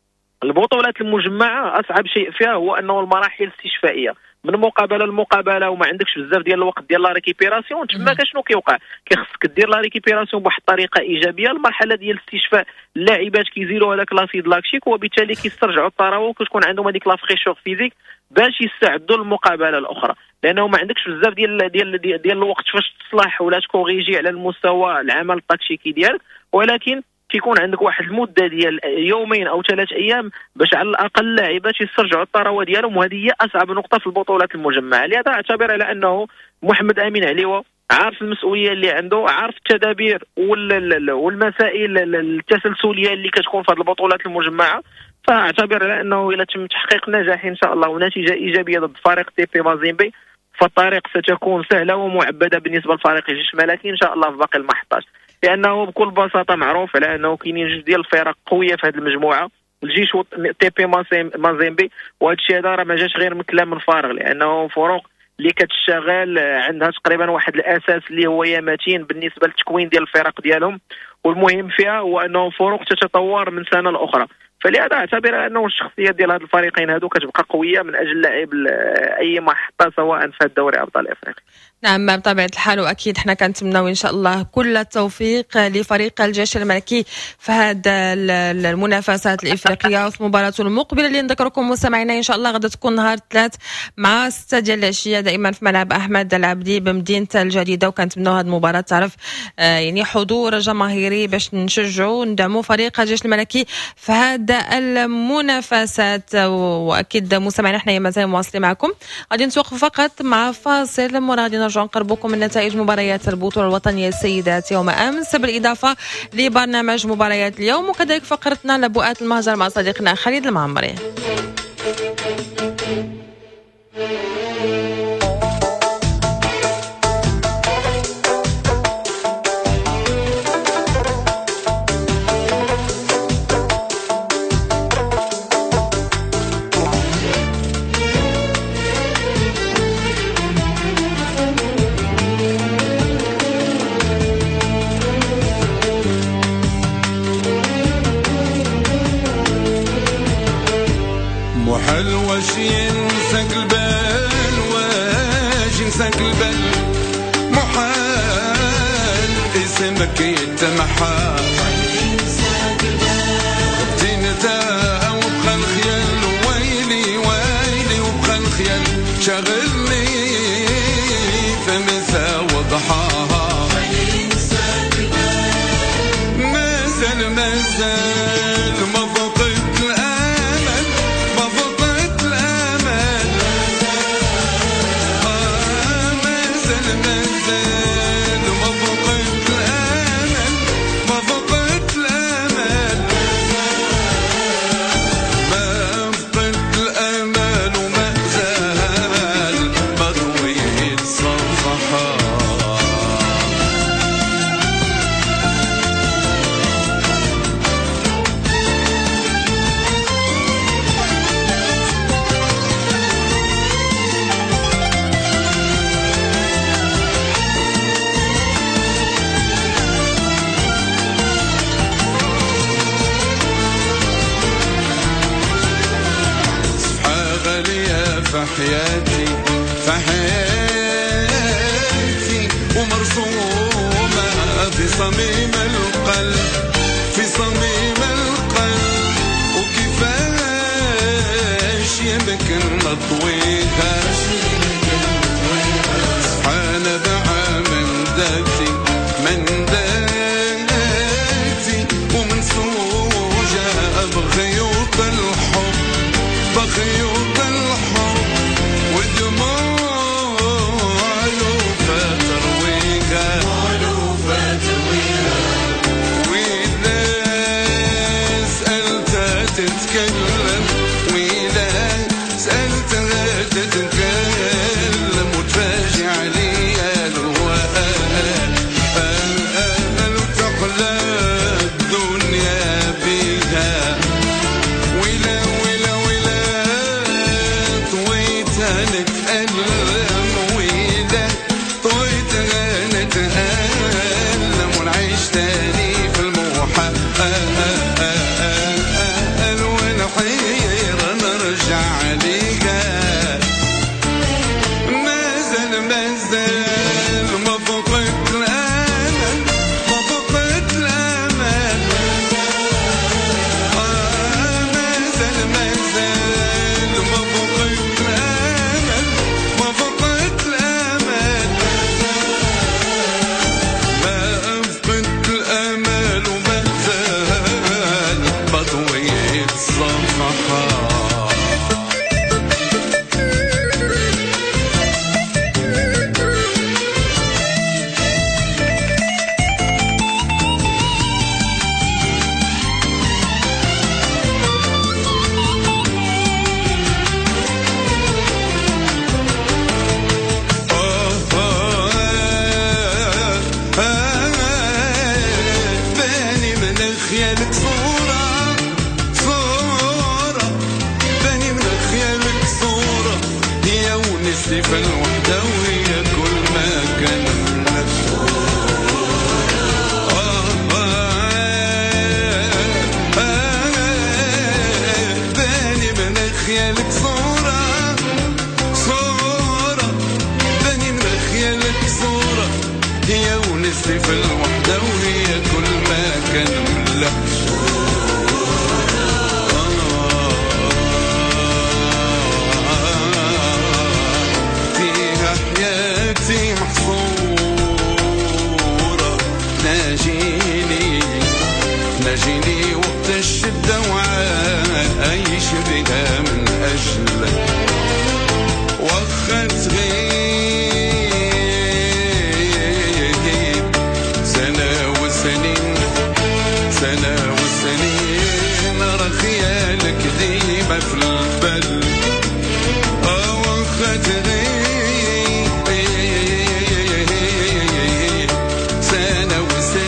البطولات المجمعه اصعب شيء فيها هو انه المراحل الاستشفائيه من مقابله لمقابله وما عندكش بزاف ديال الوقت ديال لا ريكيبيراسيون. تما شنو كيوقع؟ كيخصك دير لا ريكيبيراسيون بواحد الطريقه ايجابيه. المرحله ديال الاستشفاء اللاعبات كيزيلوا هذاك لاسيد لاكتيك وبالتالي كيسترجعوا الطراوه وكتكون عندهم هذيك لا فريشور فيزيك باش يستعدوا للمقابله الاخرى، لانه ما عندكش بزاف ديال الوقت فاش تصلح ولا تكوريجي على المستوى العمل التكتيكي ديالك، ولكن كيكون عندك واحد المده ديال يومين او 3 ايام باش على الاقل اللاعبات يسترجعوا الطراوه ديالهم، وهذه هي اصعب نقطه في البطولات المجمعه. لهذا اعتبر على انه محمد امين عليوه عارف المسؤوليه اللي عنده، عارف التدابير والمسائل التسلسليه اللي كتكون في هذه البطولات المجمعه، فاعتبر على انه الى تم تحقيق نجاح ان شاء الله ونتيجه ايجابيه ضد فريق تي بي مازيمبي فالطريق ستكون سهله ومعبده بالنسبه لفريق الجيش الملكي ان شاء الله في باقي المحطات، لانه بكل بساطه معروف على انه كاينين جوج ديال الفرق قويه في هذه المجموعه، الجيش تي بي مازيمبي، وهذا الشيء هذا راه ما جاش غير من كلام من فارغ، لانه فروق اللي كتشتغل عندها تقريبا واحد الاساس اللي هو متين بالنسبه للتكوين ديال الفرق ديالهم، والمهم فيها هو انه فروق تتطور من سنه لاخرى. فلهذا اعتبر انه الشخصيه ديال هاد الفريقين هادو كتبقى قويه من اجل لعب اي محطه سواء في دوري ابطال افريقيا. نعم بطبيعة الحال، وأكيد احنا كنتمناو إن شاء الله كل التوفيق لفريق الجيش الملكي في هذا المنافسات الإفريقية وفي مباراته المقبلة اللي نذكركم مستمعينا إن شاء الله غدا تكون نهار 3 مع 6 ديال العشية دائما في ملعب أحمد العبدي بمدينة الجديدة، وكنتمناو هذه المباراة تعرف يعني حضور جماهيري باش نشجعوا وندعموا فريق الجيش الملكي في هذا المنافسات. وأكيد مستمعينا احنا مازال مواصلين معكم، غادي نتوقف فقط مع فاصل مرة غادي نرجع نقربكم من نتائج مباريات البطولة الوطنية السيدات يوم أمس بالإضافة لبرنامج مباريات اليوم، وكذلك فقرتنا لبؤات المهجر مع صديقنا خالد المعمري. محل واش ينسى البال، واش ينسى البال، محال اسمك يتمحى، تنتا وبقى الخيال، ويلي ويلي وبقى الخيال شغلني فمسا وضحاها، مازال مازال ما فقدت الامل، ما فقدت الامل، مازال مازال ما فقدت الامل، ما فقدت الامل، ما فقدت الامل وما زال مضوي الصفحات. في حياتي في حياتي ومرسومة في صميم القلب، في صميم القلب، وكيفاش يمكن نطويها، سبحان دعا من ذاتي من ذاتي ومنسوجة بخيوط الحب، بخيوط الحب ودموع ألوفة ترويها، وإذا سألتها تتكلم، وإذا سألتها تتكلم وتفاجئ عليها الوهال، وتحلى الدنيا بيها، ولا ولا ولا طويتها نتألم، ولا طويتها نتألم، ونعيش تاني في الموحى والحيرة نرجع عليها، مازال مازال ما فقدت الأمل، ما فقدت الأمل، مازال مازال ما فقدت الأمل، ما فقدت الأمل، ما فقدت الأمل وما زال بطوي الصفحات. راسي في الوحدة وهي كل ما كان ملا فيها حياتي محصورة ناجيني وقت الشدة وعايش بها من أجلك وخت غيب سنة وسنين راه خيالك ديما في البال وخت غيب سنة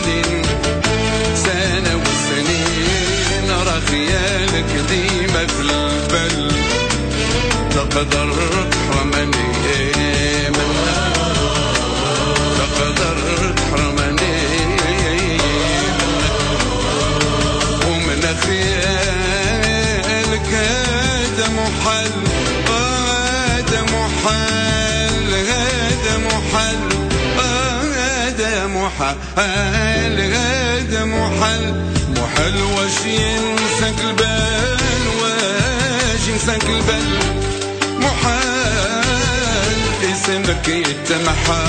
وسنين راه خيالك ديما في البال تقدر تحرمني منها تقدر تحرمني ومن خيالك هذا محل هذا محل واش ينساك البال محال اسمك يتمحى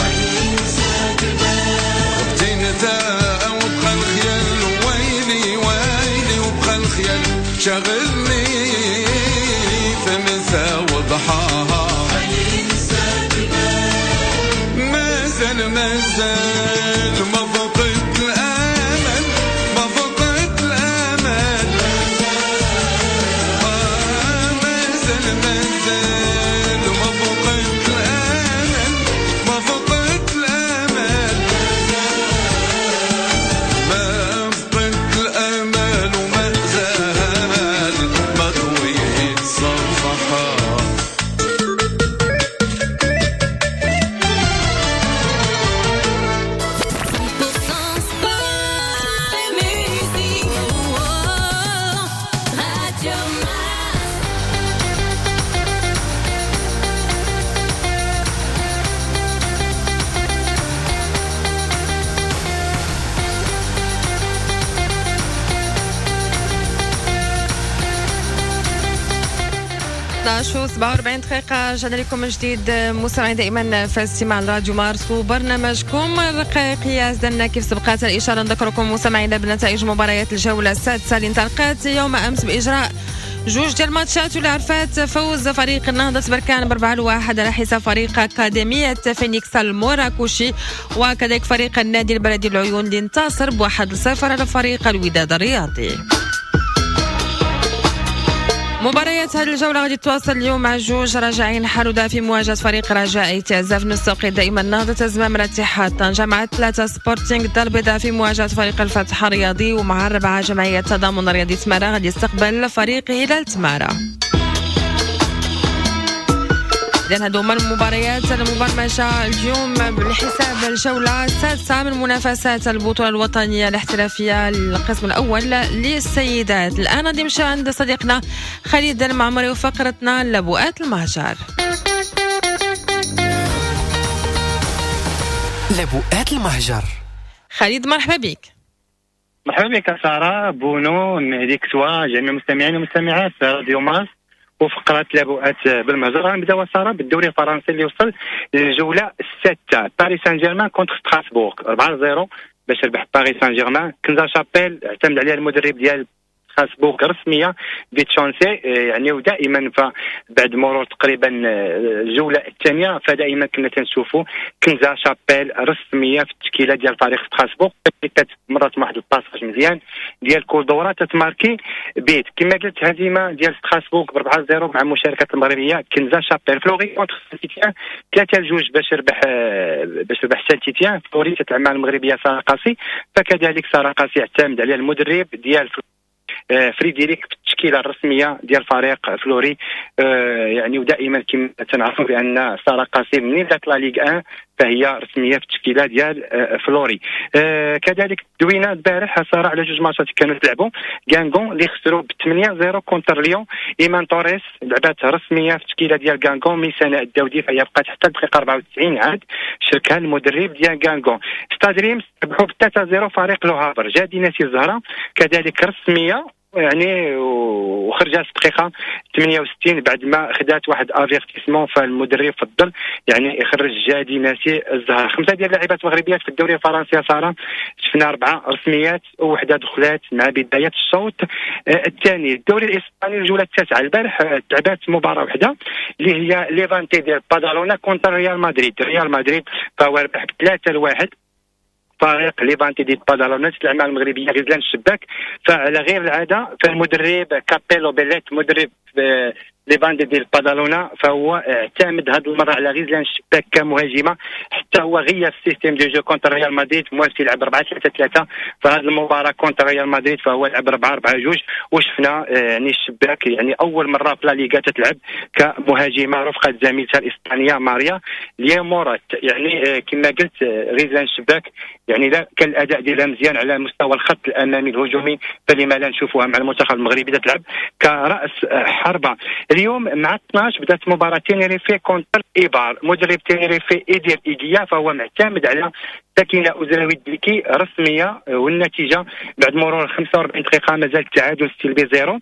وقتي نتا وبقى الخيال ويلي وبقى الخيال شغلني فمسا وضحاها مازال ما فقدت الامل مازال ما فقدت الامل وما زال مضوي الصفحة شو 47 دقيقة جانا لكم من جديد مستمعين دائما في استماع الراديو مارس وبرنامجكم رقائق أزدنا. كيف سبقات الإشارة نذكركم مستمعينا بنتائج مباريات الجولة السادسة اللي انطلقت يوم أمس بإجراء جوج ديال الماتشات واللي عرفات فوز فريق النهضة بركان ب4-1 على حساب فريق أكاديمية فينيكس المراكشي وكذلك فريق النادي البلدي العيون اللي انتصر ب1-0 على فريق الوداد الرياضي. مباريات هذه الجولة غادي تواصل اليوم مع جوج راجعين حرودة في مواجهة فريق رجاء تعزف نستوقي دائما نهضة زمام الاتحاد طنجة مع 3 سبورتينغ الدار البيضاء في مواجهة فريق الفتح الرياضي ومع 4 جمعية تضامن رياضي تمارا غادي يستقبل فريق هلال تمارا. إذن هذو هما المباريات المبرمجة اليوم بحساب الجولة السادسة من منافسات البطولة الوطنية الاحترافية القسم الأول للسيدات. الآن غادي نمشي عند صديقنا خالد المعمري وفقرتنا لبؤات المهجر. لبؤات المهجر. خالد مرحبا بك. مرحبا بك سارة بونو مهدي كسوة جميع المستمعين والمستمعات راديو ماس وفقرة لبؤات بالمهجر. غنبداو سارة بالدوري الفرنسي اللي وصل للجولة السادسة. باريس سان جيرمان كونتر ستراسبورغ 4-0 باش ربح باريس سان جيرمان. كنزا شابيل اعتمد عليها المدرب ديال ستراسبورغ رسميه فيتشونسي يعني ودائما فبعد مرور تقريبا الجوله الثانيه فدائما كنا تنشوفوا كنزا شابيل رسميه في التشكيله ديال فريق ستراسبورغ مرات واحد الباساج مزيان ديال كول دوره تتماركي بيت كما قلت هزيمه ديال ستراسبورغ ب 4-0 مع مشاركه المغربيه كنزا شابيل. فلوري كونتر سانتيتيان 3-2 باش ربح سانتيتيان. فلوري تتعامل المغربيه ساره قاسي فكذلك ساره قاسي اعتمد عليها المدرب ديال فريديريك في التشكيله الرسميه ديال فريق فلوري يعني ودائما كما تنعرفوا بان ساره قاسم منين بدات لا ليغ 1 فهي رسميه في التشكيله ديال فلوري. كذلك دوينا البارح صراحه على جوج ماتشات كانوا تلعبوا غانغون اللي خسروا ب 8-0 كونتر ليون. ايمان توريس لعبات رسميه في التشكيله ديال غانغون من سنه الداودي، فهي بقات حتى الدقيقه 94 عاد شاركها المدرب ديال غانغون. ستاد ريمس ربحوا ب 3-0 فريق لو هافر. جادي ناسي الزهره كذلك رسميه يعني وخرجت في الدقيقه 68 بعد ما خدات واحد افيرتيسمون، فالمدرب فضل يعني يخرج جادي ناسي الزهر. 5 ديال اللاعبات مغربيات في الدوري الفرنسي صار شفنا 4 رسميات ووحده دخلات مع بدايه الشوط الثاني. الدوري الاسباني الجوله التاسعه البارح لعبات مباراه وحده اللي هي ليفانتي ديال بادالونا كونتر ريال مدريد. ريال مدريد فهو ربح ب 3-1 فريق ليفانتي دي بادالونا. الاعمال المغربيه غزلان الشباك، فعلى غير العاده فالمدرب كابيلو بيليت مدرب ليفانتي دي بادالونا فهو اعتمد هذه المره على غزلان الشباك كمهاجمه، حتى هو غير السيستم دو جو كونتر ريال مدريد موالتي يلعب 4-3-3 فهذه المباراه كونتر ريال مدريد فهو لعب 4-4-2 وشفنا يعني الشباك يعني اول مره في لا ليغا تتلعب كمهاجمه رفقه زميلتها الاسبانيه ماريا ليمورات. يعني كما قلت غزلان الشباك يعني لا كان الاداء ديالها مزيان على مستوى الخط الامامي الهجومي، فلما لا نشوفوها مع المنتخب المغربي تلعب كراس حربه. اليوم مع 12 بدات مباراه تينيريفي كونتر ايبار. مدرب تينيريفي ايدير ايديا فهو معتمد على ساكنه اوزراوي الدلكي رسميه، والنتيجه بعد مرور 45 دقيقه مازال التعادل سلبي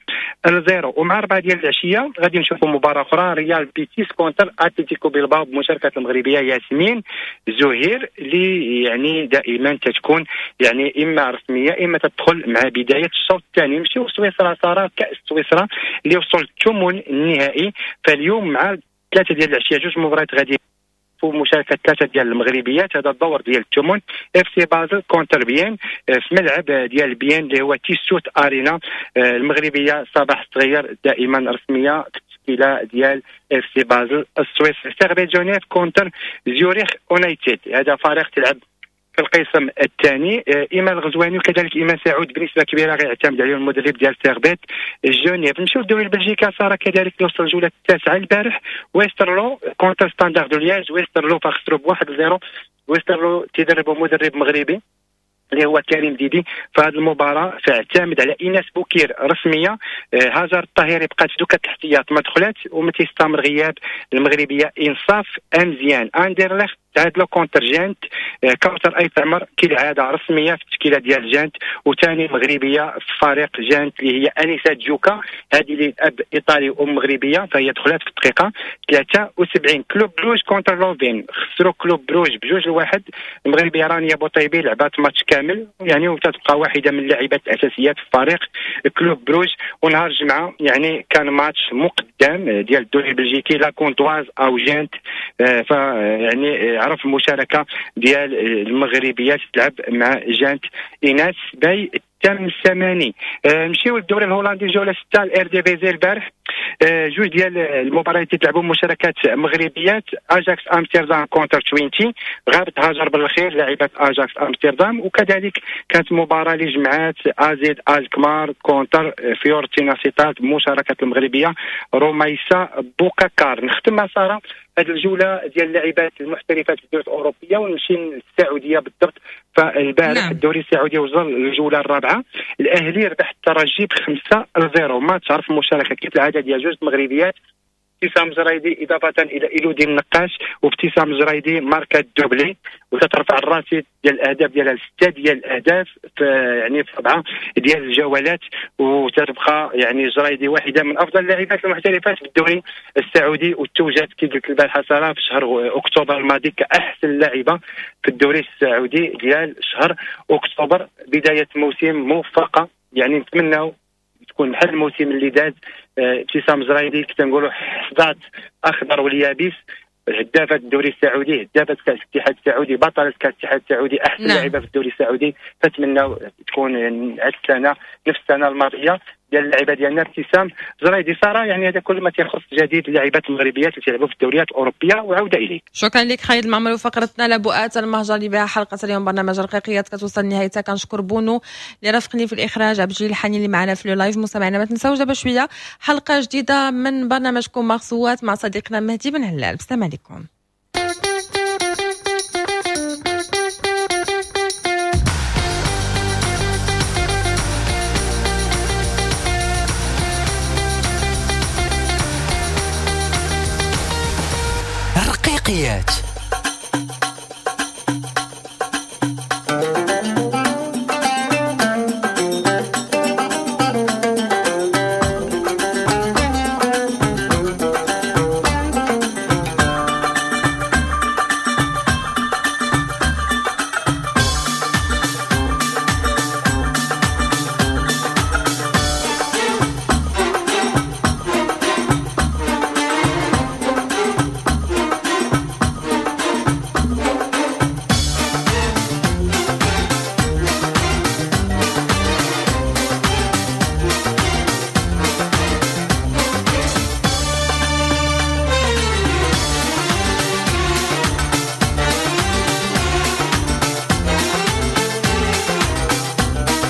0-0. ومع 4 ديال العشيه غادي نشوفوا مباراه اخرى ريال بيتيس كونتر اتلتيكو بيلباو بمشاركه المغربيه ياسمين زهير اللي يعني دائما تتكون يعني اما رسميه اما تدخل مع بدايه الشوط الثاني. نمشيو لسويسرا صار كاس سويسرا اللي وصل الثمن النهائي. فاليوم مع 3 ديال العشيه جوج مباريات غادي ومشاركه 3 ديال المغربيات. هذا الدور ديال الثمن اف سي بازل كونتر بيان في ملعب ديال بيان اللي هو تيسوت ارينا. المغربيه صباح الصغير دائما رسميه في التشكيله ديال اف سي بازل السويسري. سيربي جونيف كونتر زيوريخ يونايتد، هذا فريق تلعب في القسم الثاني. ايمان الغزواني وكذلك ايمان سعود بنسبه كبيره غيعتمد عليه المدرب ديال سيربيت جونيف. نمشيو للدوري البلجيكي صار كذلك وصل الجوله التاسعه البارح ويسترلو كونتر ستاندرد دو لياج. ويسترلو فخسروا ب1-0. ويسترلو تيدربوا مدرب مغربي اللي هو كريم ديدي. فهذه المباراه تعتمد على ايناس بوكير رسميه. هاجر الطاهري بقات في دوكه الاحتياط ما دخلت وما تيستمر غياب المغربيه انصاف امزيان. اندرلخت تعادلوا كونتر جانت. كوثر اي عمر كالعاده رسميه في التشكيله ديال جانت، وثاني مغربيه في فريق جانت اللي هي انسه جوكا، هذه اللي اب ايطالي ومغربيه فهي دخلت في الدقيقه 73. كلوب بروج كونتر لوفين خسروا كلوب بروج ب2-1. المغربيه رانيا بوطيبي لعبات ماتش كامل يعني وتتبقى واحده من اللاعبات الاساسيات في فريق كلوب بروج. ونهار الجمعه يعني كان ماتش مقدم ديال الدوري البلجيكي لا كونتواز او جانت، فيعني عرف المشاركه ديال المغربيات تلعب مع جانت ايناس باي تم الثماني. نمشيو للدوري الهولندي الجوله 6 الار دي في زي البارح. جوج ديال المباريات تلعبوا مشاركات مغربيات. اجاكس امستردام كونتر 20 غابت هاجر بالخير لاعبه اجاكس امستردام، وكذلك كانت مباراه لجمعات ازيد الكمار كونتر فيورتينا سيتات بمشاركه المغربيه روميسا بوكاكار. نختم مع ساره هذه الجوله ديال اللاعبات المحترفات في الدوري الاوروبيه ونمشي للسعوديه بالضبط. فالبارح الدوري السعودي وصل للجوله الرابعه. الاهلي ربح الترجي ب5-0. ما تعرف المشاركه كيف العاده ديال جوج مغربيات ابتسام زرايدي اضافه الى ايلودي النقاش، وابتسام زرايدي ماركه دوبلي وتترفع الرصيد ديال الاهداف ديالها 6 ديال الاهداف في يعني في 4 ديال الجولات، وتتبقى يعني زرايدي واحده من افضل اللاعبات المحترفات في الدوري السعودي، وتوجد كي قلت البارحه ساره في شهر اكتوبر الماضي كاحسن لاعبه في الدوري السعودي ديال شهر اكتوبر. بدايه موسم موفقه يعني نتمناو تكون بحال الموسم اللي داز. ابتسام زرايدي كنقولوا حصدات اخضر واليابس، هدافه الدوري السعودي، هدافه كاس الاتحاد السعودي، بطله كاس الاتحاد السعودي، احسن لاعبه في الدوري السعودي. فنتمناو تكون هذه السنه نفس السنه الماضيه ديال اللعيبه ديالنا ابتسام زرايدي. صراحه يعني هذا كل ما تيخص جديد اللاعبات المغربيات اللي تلعبوا في الدوريات الاوروبيه. وعوده اليك. شكرا لك خالد المعمر وفقرتنا لبؤات المهجر اللي بها حلقه اليوم برنامج رقيقيات كتوصل نهايتها. كنشكر بونو اللي رافقني في الاخراج، عبد الجليل الحاني اللي معنا في اللايف. مستمعينا ما تنساوش دابا شويه حلقه جديده من برنامجكم مغصوات مع صديقنا مهدي بن هلال. السلام عليكم.